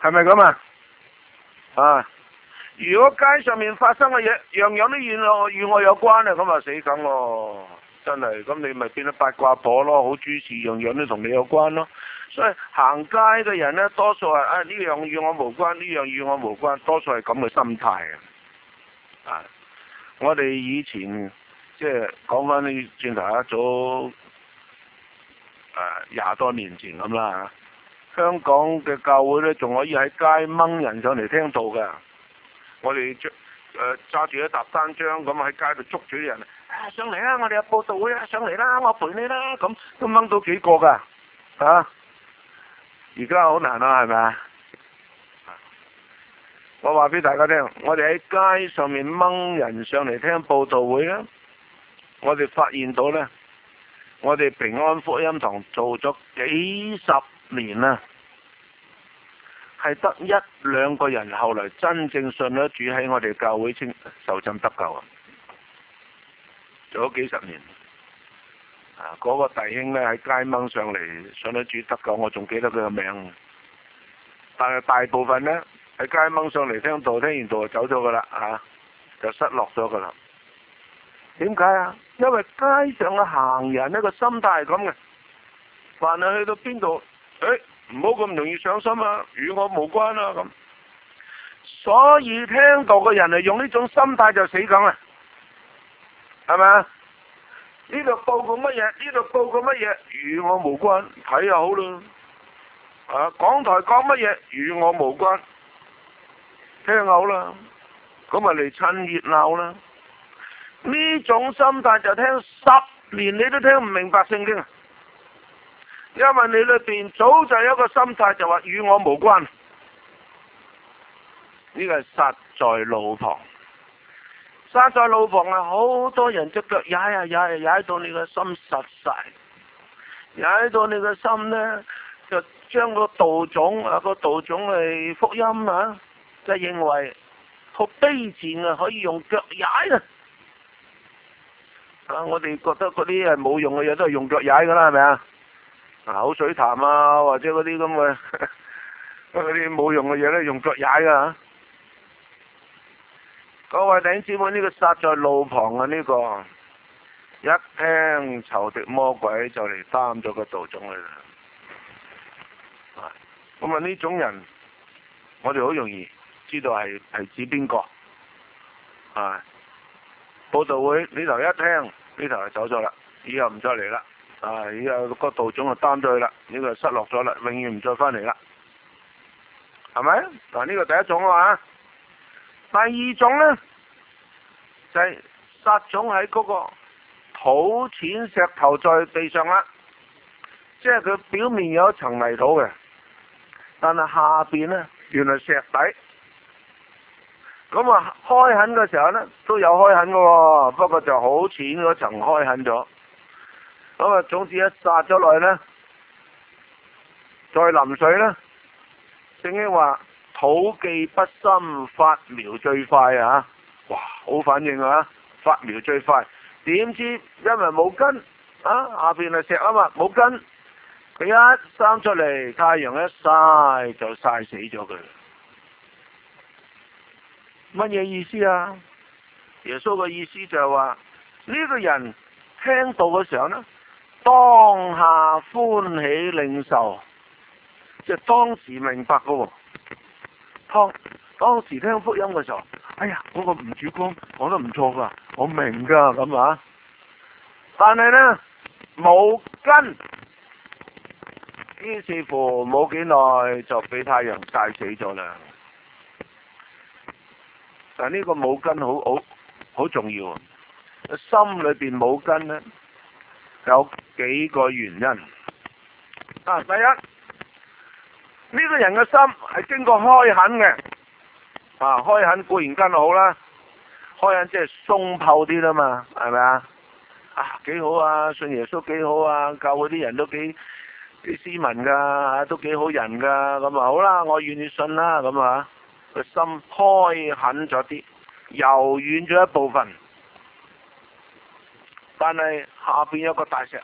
係咪咁啊？啊！如果街上面發生嘅嘢，樣樣都與我與我有關啊，咁啊死梗咯！真係，咁你咪變咗八卦婆咯，好諸事樣樣都同你有關咯。所以行街嘅人呢，多數係啊呢樣與我無關，呢樣與我無關，多數係咁嘅心態啊！啊，我哋以前即係講翻呢轉頭一早誒廿多年前咁啦，香港嘅教會呢，仲可以喺街掹人上嚟聽道㗎。我哋將誒揸住一沓單張咁喺街度捉住啲人，啊上嚟啦！我哋有佈道會啊，上嚟啦！我陪你啦！咁都掹到幾個㗎，啊！而家好難啊，係咪啊？我話俾大家聽，我哋喺街上面掹人上嚟聽佈道會咧，我哋發現到咧，我哋平安福音堂做咗幾十年啦。係得一兩個人後來真正信咗主喺我哋教會清受浸得救啊！做咗幾十年啊！嗰、那個弟兄咧喺街掹上嚟信咗主得救，我仲記得佢個名。但係大部分咧喺街掹上嚟聽道，聽完道就走咗噶啦啊，就失落咗噶啦。點解啊？因為街上嘅行人呢個心態係咁嘅，凡係去到邊度，誒、哎。唔好咁容易上心啊，與我無關啊咁。所以聽道嘅人係用呢種心態就死梗啦，係咪啊？呢度報告乜嘢？呢度報告乜嘢？與我無關，睇下好啦。啊，港台講乜嘢？與我無關，聽下好啦。咁咪嚟趁熱鬧啦。呢種心態就聽十年你都聽唔明白聖經。因為你裏邊早就有一個心態就話與我無關，呢個係殺在路旁。殺在路旁啊，好多人隻腳踩啊踩啊踩到你個心實晒，踩到你個心呢，就將個道種啊個道種係福音啊，就認為好卑賤啊，可以用腳踩啊。啊，我哋覺得嗰啲係冇用嘅嘢都係用腳踩噶啦，係咪啊？口水痰啊，或者嗰啲咁嘅嗰啲冇用嘅嘢咧，用腳踩噶。各位弟兄姊妹，呢個殺在路旁啊，呢個一聽仇敵魔鬼就嚟擔咗個道種去啦。咁啊呢種人，我哋好容易知道係係指邊個啊？佈道會呢頭一聽，呢頭就走咗啦，以後唔再嚟啦。啊！依個個道種就擔咗去啦，呢、這個失落咗啦，永遠唔再翻嚟啦，係咪？嗱，呢個第一種啊，第二種咧就係、是、撒種喺嗰個土淺石頭在地上啦，即係佢表面有一層泥土嘅，但係下邊咧原來石底，咁啊開墾嘅時候咧都有開墾嘅喎，不過就好淺嗰層開墾咗。咁啊，種子一撒咗落去咧，再淋水咧，聖經話土既不深，發苗最快啊！哇，好反應啊！發苗最快，點知因為冇根啊，下邊係石啊嘛，冇根，佢一生出嚟，太陽一曬就曬死咗佢。乜嘢意思啊？耶穌嘅意思就係話呢個人聽道嘅時候呢，當下歡喜領受，即係當時明白噶喎。當當時聽福音嘅時候，哎呀，嗰個吳主公講得唔錯噶，我明噶咁啊。但係呢，冇根，於是乎冇幾耐就俾太陽曬死咗啦。但係呢個冇根好好好重要啊！心裏邊冇根呢，有幾個原因啊。第一，呢、這個人嘅心係經過開墾嘅啊，開墾固然根好啦，開墾即係鬆透啲啦嘛，係咪啊？啊，幾好啊，信耶穌幾好啊，教會啲人都幾幾斯文噶，都幾好人噶，咁啊好啦，我願意信啦，咁啊個心開墾咗啲，柔軟咗一部分。但係下邊有個大石，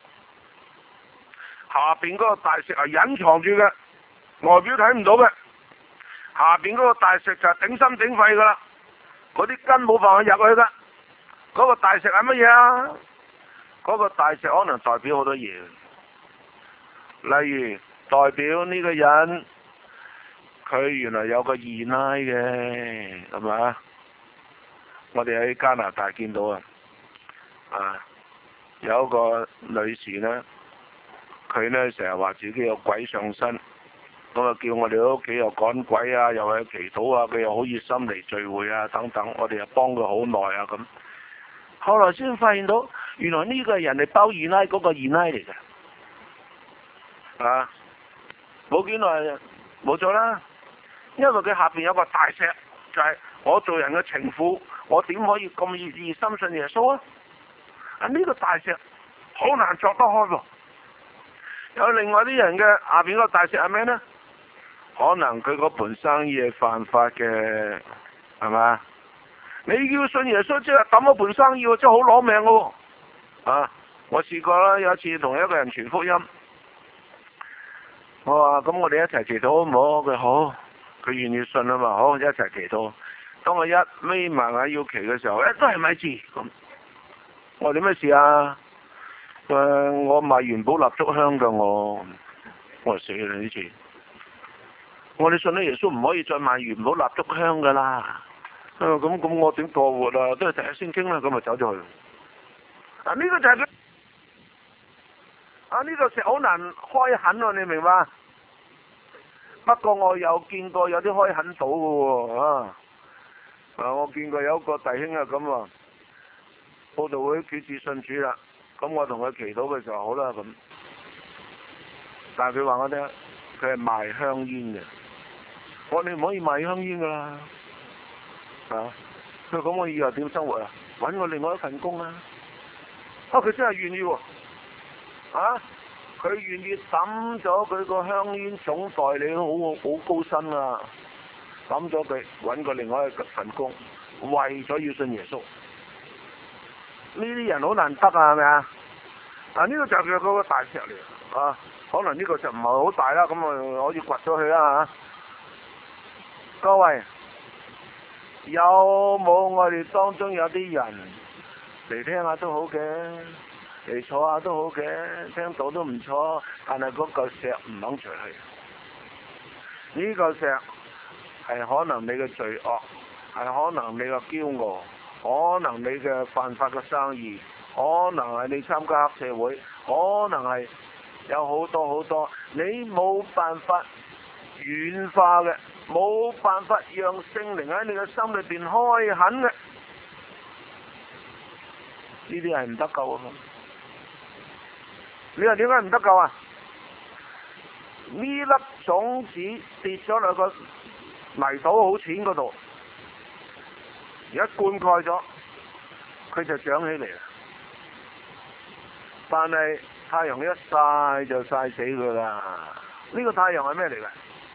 下邊嗰個大石係隱藏住嘅，外表睇唔到嘅。 下邊嗰個大石就係頂心頂肺噶啦，嗰啲根冇辦法入去噶。嗰、嗰個大石係乜嘢啊？嗰、嗰個大石可能代表好多嘢，例如代表呢個人佢原來有個二奶嘅，係咪？我哋喺加拿大見到啊，啊有一個女士呢，佢呢成日話自己有鬼上身，咁啊叫我哋屋企又趕鬼啊，又去祈禱啊，佢又好熱心嚟聚會啊等等，我哋又幫佢好耐啊咁。後來先發現到，原來呢個係人哋包二奶嗰個二奶嚟嘅，啊冇幾耐冇咗啦，因為佢下邊有個大石，就係、是、我做人嘅情婦，我點可以咁易易深信耶穌啊？啊呢、這個大石好難鑿得開喎。有另外啲人嘅下邊嗰個大石係咩呢？可能佢嗰盤生意係犯法嘅，係嘛？你要信耶穌即係抌咗盤生意，真係好攞命嘅喎。啊，我試過啦，有一次同一個人傳福音，我話咁我哋一齊祈禱好唔好？佢好，佢願意信啊嘛，好一齊祈禱。當我一眯埋眼要祈嘅時候，誒都係咪字咁？我話點咩事啊？誒、呃，我賣元寶蠟燭香㗎我，我話死啦呢次，我哋信咗耶穌唔可以再賣元寶蠟燭香㗎啦。咁咁、呃、我點過活啊？都係第一先傾啦，咁咪走咗去。啊呢、這個就係佢，啊呢、這個石好難開墾喎，你明嘛？不過我有見過有啲開墾到嘅喎，啊，啊我見過有一個弟兄啊咁啊，佈道會決志信主啦。咁我同佢祈禱嘅時候好啦咁，但係佢話我聽，佢係賣香煙嘅。我話你唔可以賣香煙噶啦，啊！佢講我以後點生活啊？搵我另外一份工啊！啊！佢真係願意喎，啊！佢願意抌咗佢個香煙總代理，好好高薪啊！抌咗佢，搵個另外一份工，為咗要信耶穌。呢啲人好難得啊，係咪啊？嗱，呢個就係佢嗰個大石嚟啊！可能呢個就唔係好大啦，咁啊可以掘咗佢啦嚇。各位，有冇我哋當中有啲人嚟聽下都好嘅，嚟坐下都好嘅，聽到都唔錯，但係嗰嚿石唔肯除去。呢嚿石係可能你嘅罪惡，係可能你嘅驕傲。可能你嘅犯法嘅生意，可能係你參加黑社會，可能係有好多好多你冇辦法軟化嘅，冇辦法讓聖靈喺你嘅心裏邊開墾嘅，呢啲係唔得救啊！你話點解唔得救啊？呢粒種子跌咗落個泥土好淺嗰度。而家灌溉咗，佢就長起嚟啦。但係太陽一曬就曬死佢啦。呢、這個太陽係咩嚟嘅？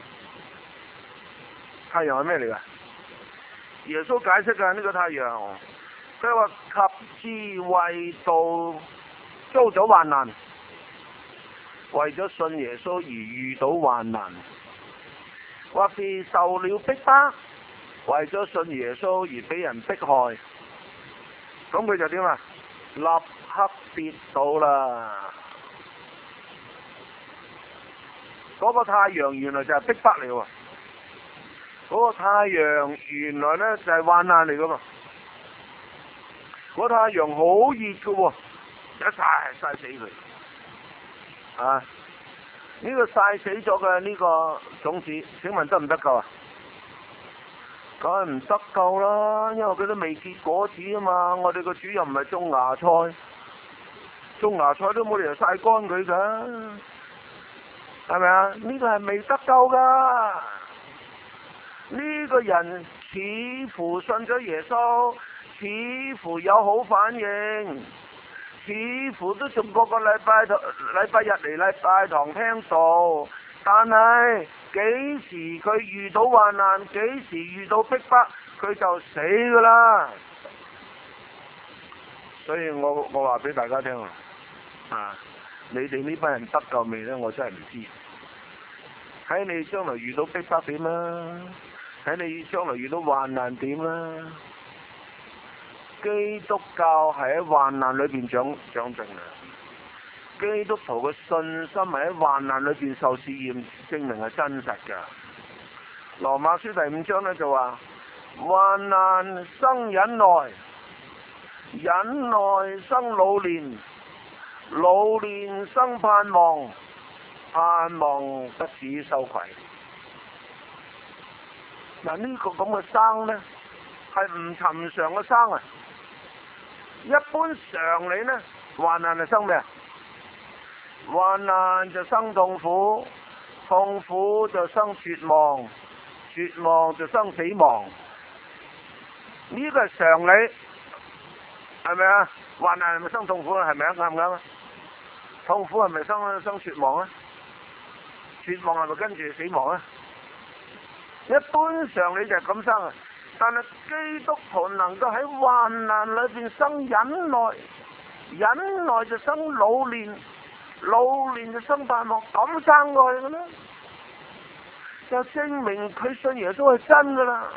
太陽係咩嚟嘅？耶穌解釋嘅呢個太陽，佢話及至為道遭咗患難，為咗信耶穌而遇到患難，或是受了逼迫。為咗信耶穌而俾人迫害，咁佢就點啊？立刻跌倒啦！嗰個太陽原來就係逼迫嚟喎，嗰個太陽原來呢就係患難嚟噶嘛。嗰太陽好熱噶喎，一曬曬死佢啊！呢個曬死咗嘅呢個種子，請問得唔得救啊？梗係唔得救啦，因為佢都未結果子啊嘛。我哋個主又唔係種芽菜，種芽菜都冇理由曬乾佢噶，係咪啊？呢個係未得救噶。呢個人似乎信咗耶穌，似乎有好反應，似乎都仲個個禮拜禮拜日嚟禮拜堂聽道。但係幾時佢遇到患難，幾時遇到逼迫，佢就死噶啦。所以我我話俾大家聽啊，你哋呢班人得救未呢？我真係唔知。睇你將來遇到逼迫點啦。 睇你將來遇到患難點啦。基督教係喺患難裏邊長長進啊！基督徒嘅信心係喺患難裏邊受試驗，證明係真實㗎。羅馬書第五章咧就話：患難生忍耐，忍耐生老練，老練生盼望，盼望不至於羞愧。嗱，呢個咁嘅生咧係唔尋常嘅生啊！一般常理呢，患難係生咩啊？患難就生痛苦，痛苦就生絕望，絕望就生死亡。呢個係常理，係咪啊？患難係咪生痛苦啊？係咪啊？啱唔啱啊？痛苦係咪生生絕望啊？絕望係咪跟住死亡啊？一般常理就係咁生啊！但係基督徒能夠喺患難裏邊生忍耐，忍耐就生老練，老練就生盼望，咁生過去嘅咧，就證明佢信耶穌係真噶啦。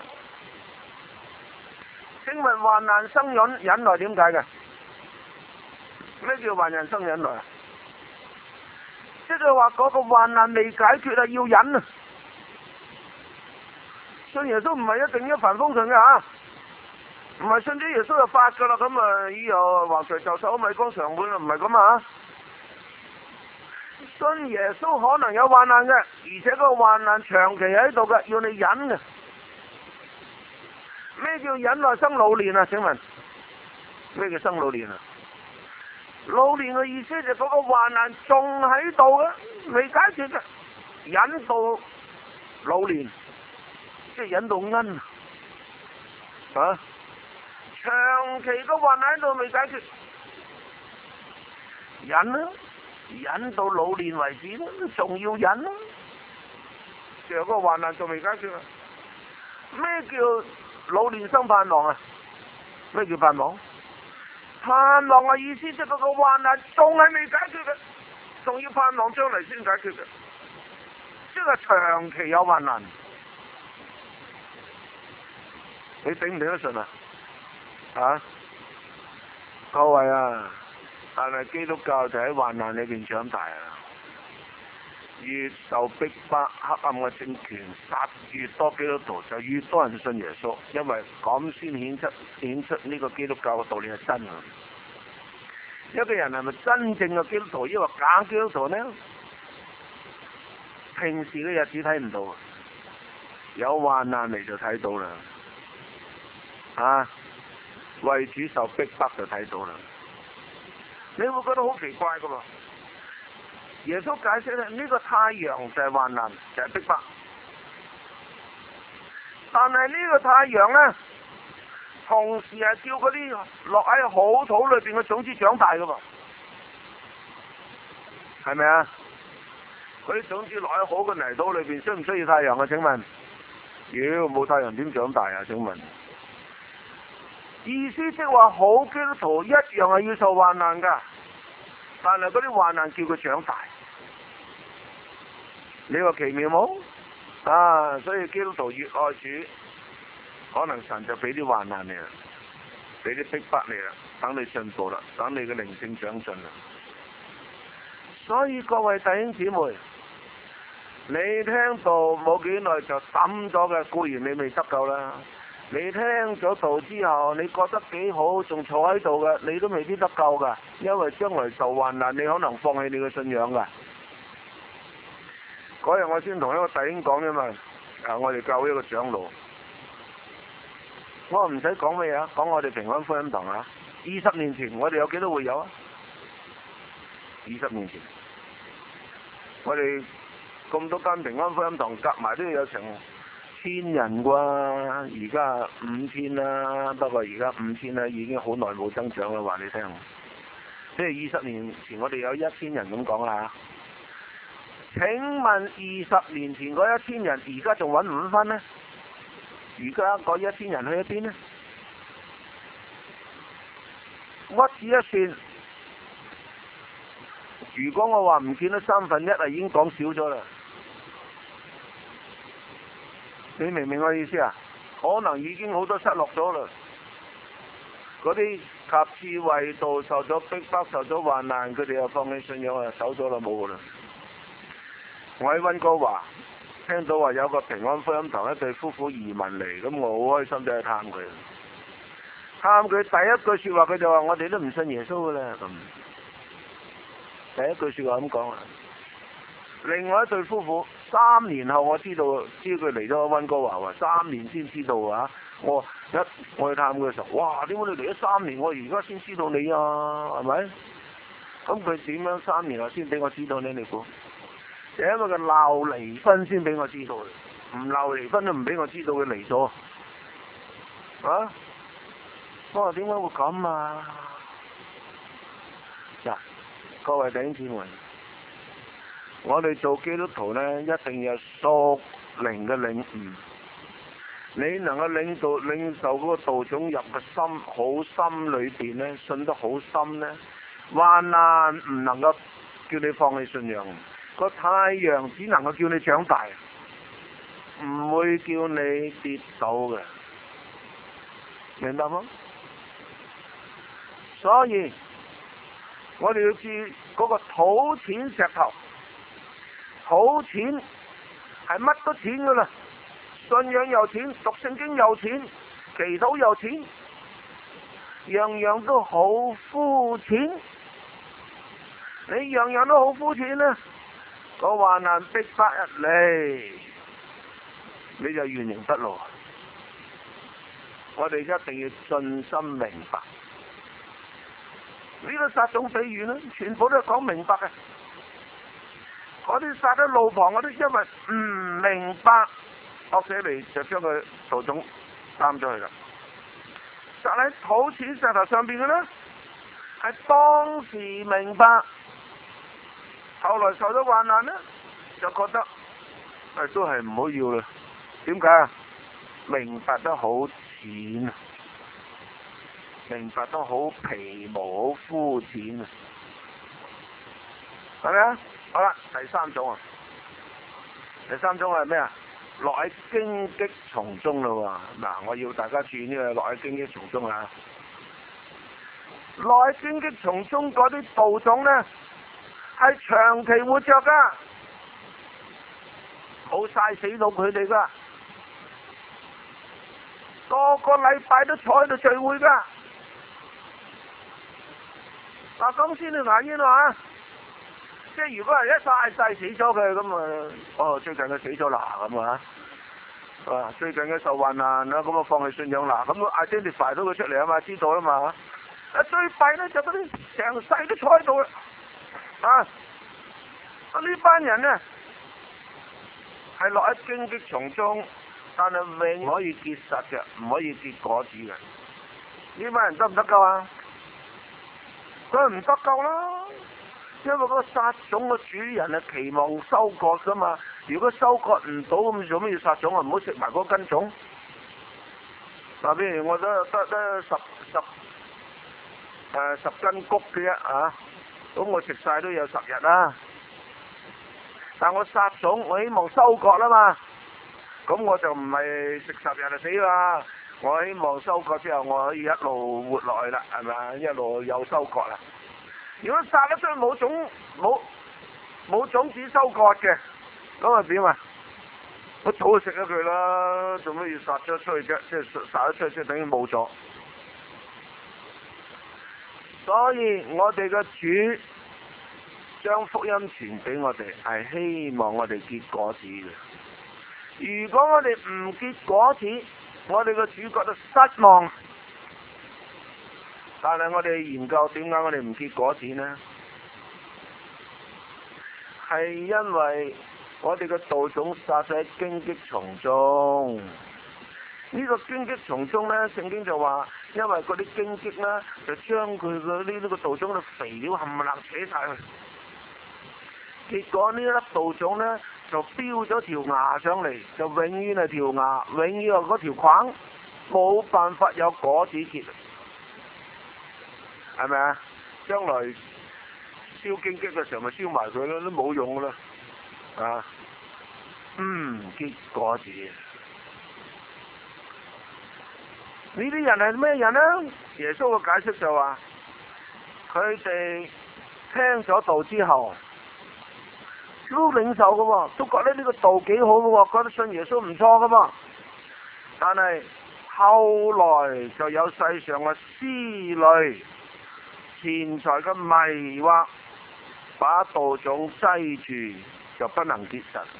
請問患難生忍忍耐點解嘅？咩叫患難生忍耐啊？即係話嗰個患難未解決啊，要忍啊！信耶穌唔係一定一帆風順嘅吓，唔係信咗耶穌就發噶啦，咁啊以後橫財就手米光常滿啦，唔係咁啊！信耶穌可能有患難嘅，而且個患難長期喺度嘅，要你忍嘅。咩叫忍耐生老練啊？請問咩叫生老練啊？老練嘅意思就嗰個患難仲喺度嘅，未解決嘅，忍到老練。即係忍到奀啊！長期個患難喺度未解決，忍啦，忍到老練為止啦，仲要忍啦。仲有個患難仲未解決啊！咩叫老練生盼望啊？咩叫盼望？盼望嘅意思即係嗰個患難仲係未解決嘅，仲要盼望將嚟先解決嘅，即係長期有患難。你頂唔頂得順啊？啊，各位啊，但係基督教就喺患難裏邊長大啊！越受逼迫、黑暗嘅政權殺越多基督徒，就越多人信耶穌，因為咁先顯出顯出呢個基督教嘅道理係真啊！一個人係咪真正嘅基督徒，抑或假基督徒呢？平時嘅日子睇唔到，有患難嚟就睇到啦。啊！為主受逼迫就睇到啦，你會覺得好奇怪噶嘛？耶穌解釋咧，呢個太陽就係患難，就係逼迫。但係呢個太陽咧，同時係叫嗰啲落喺好土裏邊嘅種子長大噶嘛？係咪啊？嗰啲種子落喺好嘅泥土裏邊，需唔需要太陽啊？請問，妖冇太陽點長大啊？請問？意思即係話好基督徒一樣係要受患難噶，但係嗰啲患難叫佢長大，你話奇妙冇？啊，所以基督徒越愛主，可能神就俾啲患難你啦，俾啲逼迫你啦，等你進步啦，等你嘅靈性長進啦。所以各位弟兄姊妹，你聽到冇幾耐就抌咗嘅，固然你未得救啦。你聽咗道之後，你覺得幾好，仲坐喺度嘅，你都未必得救噶，因為將來受患難，你可能放棄你嘅信仰噶。嗰日我先同一個弟兄講啫嘛，啊，我哋教會一個長老，我唔使講咩啊，講我哋平安福音堂啊，二十年前我哋有幾多會友啊？二十年前，我哋咁多間平安福音堂夾埋都要有成千人啩，而家五千啦，不過而家五千啦，已經好耐冇增長啦，話你聽。即係二十年前我哋有一千人咁講啦。請問二十年前嗰一千人，而家仲揾五分呢？而家嗰一千人去咗邊呢？屈指一算，如果我話唔見得三分一啊，已經講少咗啦。 你明唔明我意思啊？可能已經好多失落咗啦。嗰啲及至為道受咗逼迫、受咗患難，佢哋又放棄信仰啊，走咗啦，冇噶啦。我喺溫哥華聽到話有個平安福音堂一對夫婦移民嚟，咁我好開心就去探佢。探佢第一句説話，佢就話：我哋都唔信耶穌噶啦咁。第一句説話咁講啊。另外一對夫婦三年後我知道，知佢嚟咗溫哥華喎，三年先知道啊！我一我去探佢嘅時候，哇！點解你嚟咗三年，我而家先知道你啊？係咪？咁佢點樣三年後先俾我知道呢？你估？就因為佢鬧離婚先俾我知道，唔鬧離婚都唔俾我知道佢嚟咗。啊！我話點解會咁啊？嗱，各位弟兄姊妹，我哋做基督徒呢，一定要有屬靈嘅領悟。你能夠領導領受嗰個道種入嘅心，好心裏邊呢，信得好深呢，患難唔能夠叫你放棄信仰。個太陽只能夠叫你長大，唔會叫你跌倒嘅，明白嗎？所以我哋要知嗰個土錢石頭，土錢係乜都錢噶啦，信仰有錢，讀聖經有錢，祈禱有錢，樣樣都好膚淺。你樣樣都好膚淺咧，個患難逼迫一嚟，你就原形畢露。我哋一定要盡心明白。呢個撒種比喻呢，全部都係講明白嘅。嗰啲撒喺路旁嗰啲，因為唔明白，惡者嚟就將佢道種擔咗去啦。撒喺土淺石頭上邊嘅呢，係當時明白，後來受咗患難呢，就覺得誒都係唔好要啦。點解啊？明白得好淺啊！明白得好皮毛，好膚淺啊，係咪啊？好啦，第三種啊，第三種係咩啊？落喺荊棘叢中咯喎。嗱，我要大家注意呢個落喺荊棘叢中啊。落喺荊棘叢中嗰啲道種咧，係長期活着噶，冇曬死到佢哋噶，個個禮拜都坐喺度聚會噶。嗱，咁先至牙煙啊！即係如果係一晒晒死咗嘅咁啊，哦，最近佢死咗啦咁啊，啊最近佢受患難啦，咁啊放棄信仰啦，咁啊 identify 到佢出嚟啊嘛，知道啦嘛。啊最弊咧就嗰啲成世都坐喺度啦，啊啊呢班人咧係落喺荊棘叢中，但係永唔可以結實嘅，唔可以結果子嘅。呢班人得唔得救啊？佢唔得救啦，因為嗰個撒種嘅主人係期望收割噶嘛。如果收割唔到，咁做咩要撒種啊？唔好食埋嗰根種。嗱，譬如我得得得十十誒、呃、十斤谷嘅啫啊，咁我食晒都有十日啦。但我撒種，我希望收割啦嘛，咁我就唔係食十日就死啦。我希望收割之後，我可以一路活落去啦，係咪？一路有收割啦。如果撒得出冇種冇冇種子收割嘅，咁啊點啊？我早就食咗佢啦，做咩要撒咗出去啫？即係撒咗出去，即係等於冇咗。所以我哋嘅主將福音傳俾我哋，係希望我哋結果子嘅。如果我哋唔結果子，我哋個主覺得失望，但係我哋研究點解我哋唔結果子呢？係因為我哋嘅道種撒喺荊棘叢中。呢、這個荊棘叢中呢，聖經就話，因為嗰啲荊棘呢，就將佢嘅呢呢個道種嘅肥料冚唪唥扯晒去，結果呢粒道種呢，就標咗條芽上嚟，就永遠係條芽，永遠係嗰條框，冇辦法有果子結，係咪啊？將來燒荊棘嘅時候咪燒埋佢咯，都冇用噶啦，啊，嗯，結果子， 呢啲人係咩人呢？耶穌嘅解釋就話，佢哋聽咗道之後，都領受嘅喎，都覺得呢個道幾好嘅喎，覺得信耶穌唔錯嘅嘛。但係後來就有世上嘅思慮、錢財嘅迷惑，把道種擠住，就不能結實。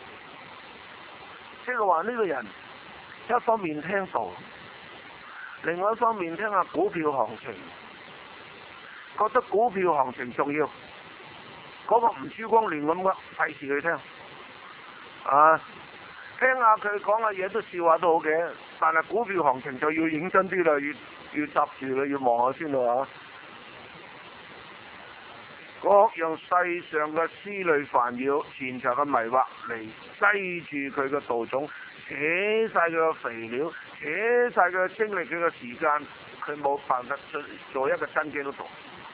即係話呢個人一方面聽道，另外一方面聽下股票行情，覺得股票行情重要，嗰、那個唔珠光亂咁嘅，費事去聽。啊，聽下佢講嘅嘢都笑話都好嘅，但係股票行情就要認真啲啦，要要閘住啦，要望下先啦。各樣世上嘅思慮煩擾、錢財嘅迷惑嚟擠住佢嘅道種，扯晒佢嘅肥料，扯晒佢嘅精力、佢嘅時間，佢冇辦法做做一個真基督徒。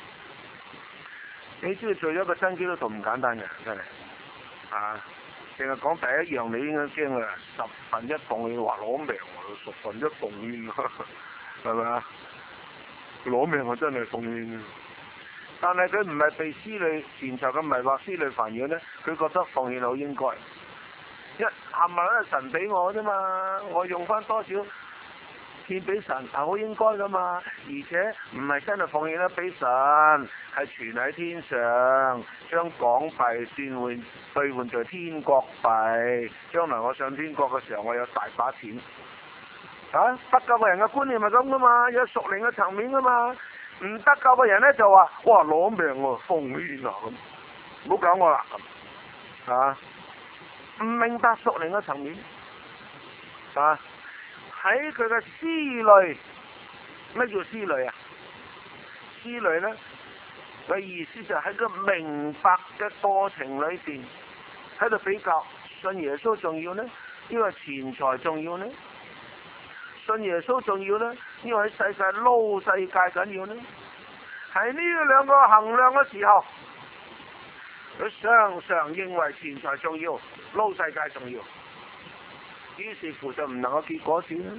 你知道做一個真基督徒唔簡單嘅，真係啊！淨係講第一樣，你應該驚啊！十分一奉獻話攞命，十分一奉獻，係咪啊？攞命我真係奉獻。但係佢唔係被思慮、錢財嘅迷惑、思慮煩擾呢，佢覺得奉獻好應該。一冚唪唥係神俾我啫嘛，我用翻多少獻俾神係好應該噶嘛。而且唔係真係奉獻得俾神，係存喺天上，將港幣轉換兌換做天國幣。將來我上天國嘅時候，我有大把錢。啊，得救嘅人嘅觀念係咁噶嘛，有屬靈嘅層面噶嘛。唔得救嘅人咧就話：哇，攞命喎，奉獻啊咁，唔好搞我啦咁，啊，唔明白屬靈嘅層面，啊，喺佢嘅思慮，咩叫思慮啊？思慮咧嘅意思就喺個明白嘅過程裏邊，喺度比較信耶穌重要呢，因為錢財重要呢？信耶穌重要呢？因為喺世界撈世界緊要呢？喺呢兩個衡量嘅時候，佢常常認為錢財重要，撈世界重要，於是乎就唔能夠結果子啦。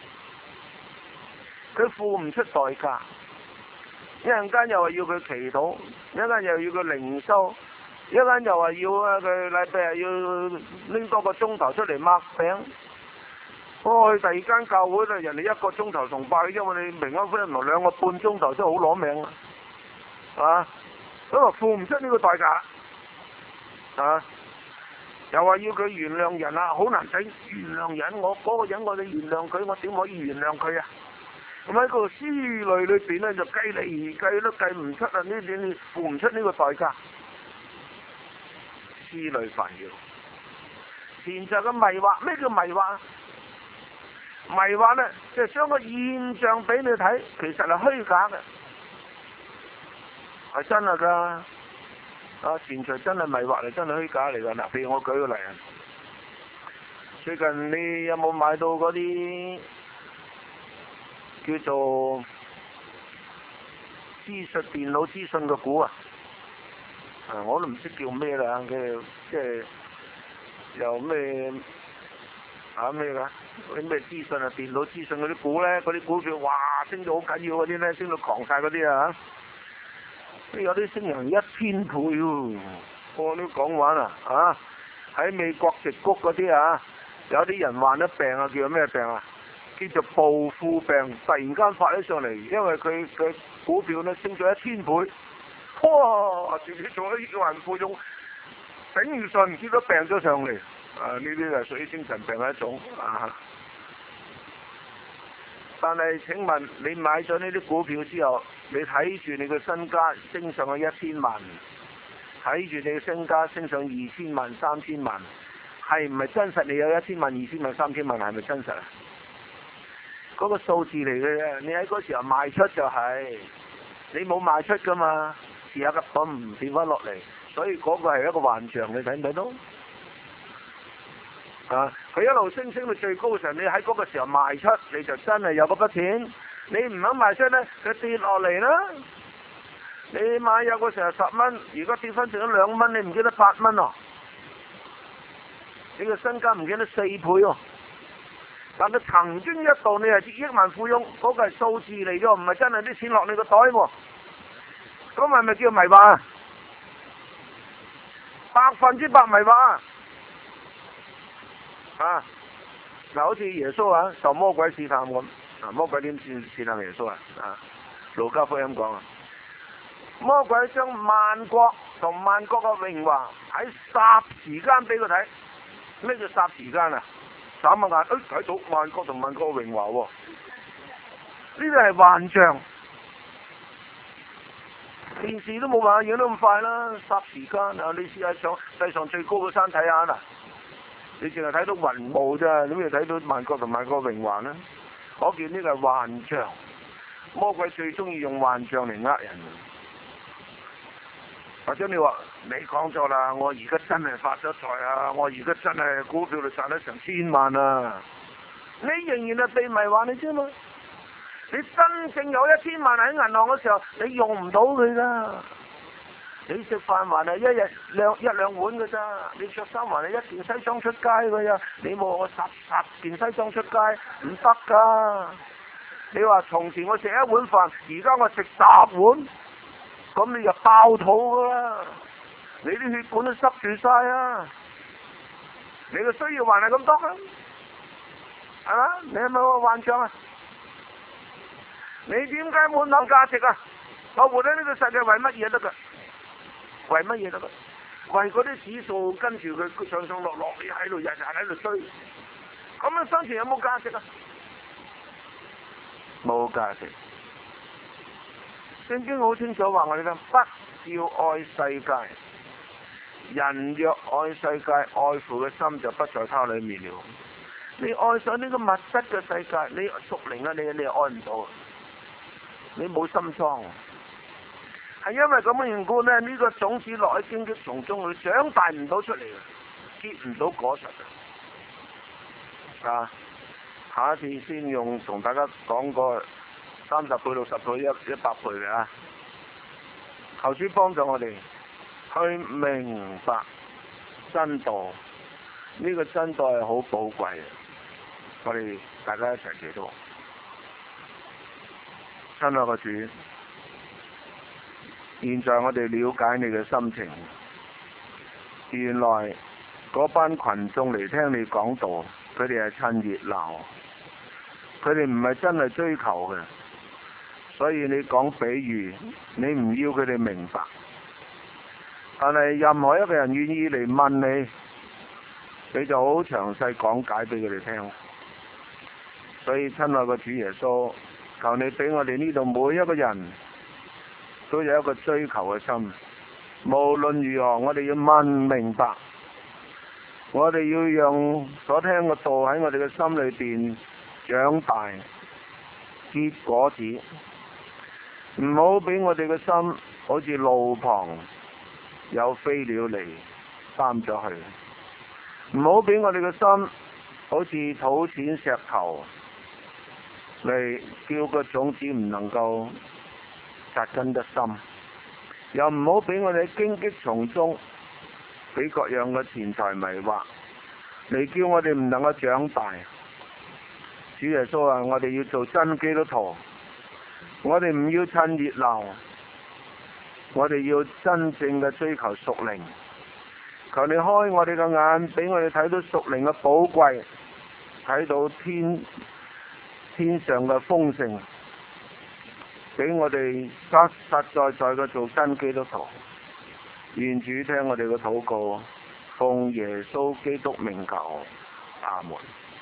佢付唔出代價，一陣間又話要佢祈禱，一陣間又要佢靈修，一陣間又話要啊佢禮拜日要拎多個鐘頭出嚟擘餅。我去第二間教會咧，人哋一個鐘頭崇拜，因為你明安福音堂兩個半鐘頭真係好攞命啊！啊，咁啊付唔出呢個代價啊！又話要佢原諒人啊，好難頂原諒人，我嗰、那個人我哋原諒佢，我點可以原諒佢啊？咁喺個思慮裏邊咧，就計嚟計都計唔出啊！呢啲你付唔出呢個代價，思慮煩擾，錢財嘅迷惑，咩叫迷惑啊？迷惑咧，即係將個現象俾你睇，其實係虛假嘅，係真係噶。啊，錢財真係迷惑嚟，真係虛假嚟噶。嗱，譬如我舉個例啊，最近你有冇買到嗰啲叫做資訊電腦資訊嘅股啊？啊，我都唔識叫咩啦，佢即係又咩？啊咩噶？嗰啲咩資訊啊，電腦資訊嗰啲股咧，嗰啲股票哇升到好緊要嗰啲咧，升到狂晒嗰啲啊！有啲升人一千倍喎，我都講玩啊！啊，喺美國矽谷嗰啲啊，有啲人患咗病啊，叫咩病啊？叫做暴富病，突然間發咗上嚟，因為佢嘅股票咧升咗一千倍，哇！自己做咗億萬富翁，頂唔順，結果病咗上嚟。啊！呢啲就屬於精神病嘅一種啊。但係請問你買咗呢啲股票之後，你睇住你嘅身家升上去一千萬，睇住你嘅身家升上二千萬、三千萬，係唔係真實？你有一千萬、二千萬、三千萬係咪真實啊？嗰個數字嚟嘅啫，你喺嗰時候賣出就係、是，你冇賣出噶嘛，試下個盤唔跌翻落嚟，所以嗰個係一個幻象，你睇唔睇到？啊！佢一路升升到最高嘅時候，你喺嗰個時候賣出，你就真係有嗰筆錢。你唔肯賣出呢，佢跌落嚟啦。你買有個時候十蚊，如果跌翻剩咗兩蚊，你唔記得八蚊哦。你個身家唔記得四倍哦。 但係曾經一度你係億萬富翁，嗰、那個係數字嚟嘅，唔係真係啲錢落你個袋喎。咁係咪叫迷惑啊？百分之百迷惑啊！啊，嗱，好似耶穌啊，受魔鬼試探咁，啊，魔鬼點試試探耶穌啊？啊，路加福音講啊，魔鬼將萬國同萬國嘅榮華喺霎時間俾佢睇，咩叫霎時間啊？眨下眼，哎，睇到萬國同萬國嘅榮華喎，呢啲係幻象，電視都冇辦法影得咁快啦，霎時間啊！你試下上世上最高嘅山睇下啦，你淨係睇到雲霧咋，點會睇到萬國同萬國榮華呢？可見呢個係幻象，魔鬼最中意用幻象嚟呃人。或者你話你講咗啦，我而家真係發咗財啊，我而家真係股票度賺得成千萬啊，你仍然係被迷惑你知嘛？你真正有一千萬喺銀行嘅時候，你用唔到佢噶。你食飯還係一日兩一兩碗噶咋，你着衫還係一件西裝出街噶咋，你冇我十十件西裝出街唔得噶。你話從前我食一碗飯，而家我食十碗。咁你就爆肚噶啦，你啲血管都塞住晒啊！你嘅需要還係咁多啊，係嘛？你係咪個幻象啊？你點解滿諗價值啊？我活喺呢個世界為乜嘢得噶？為乜嘢得噶？為嗰啲指數跟住佢上上落落，你喺度日日喺度追，咁樣生存有冇價值啊？冇價值。聖經好清楚話我哋聽，不要愛世界，人若愛世界，愛父嘅心就不在他裏面了。你愛上呢個物質嘅世界，你屬靈啊，你你愛唔到，你冇心裝。係因為咁嘅緣故呢，呢、這個種子落喺荊棘叢中，佢長大唔到出嚟，結唔到果實啊！下一次先用同大家講過。三十倍、六十倍、一一百倍嘅啊！求主幫助我哋去明白真道，呢、這個真道係好寶貴嘅。我哋大家一齊祈禱。親愛嘅主，現在我哋了解你嘅心情。原來嗰班群眾嚟聽你講道，佢哋係趁熱鬧，佢哋唔係真係追求嘅。所以你講比喻，你唔要佢哋明白。但係任何一個人願意嚟問你，你就好詳細講解俾佢哋聽。所以親愛嘅主耶穌，求你俾我哋呢度每一個人都有一個追求嘅心。無論如何，我哋要問明白，我哋要讓所聽嘅道喺我哋嘅心裏邊長大結果子。唔好俾我哋嘅心好似路旁有飛鳥嚟擔咗去，唔好俾我哋嘅心好似土淺石頭嚟叫個種子唔能夠扎根得深，又唔好俾我哋喺荊棘叢中俾各樣嘅錢財迷惑嚟叫我哋唔能夠長大。主耶穌話：我哋要做真基督徒。我哋唔要趁熱鬧，我哋要真正嘅追求屬靈。求你開我哋嘅眼，俾我哋睇到屬靈嘅寶貴，睇到天天上嘅豐盛，俾我哋實實在在嘅做真基督徒。願主聽我哋嘅禱告，奉耶穌基督名求，阿門。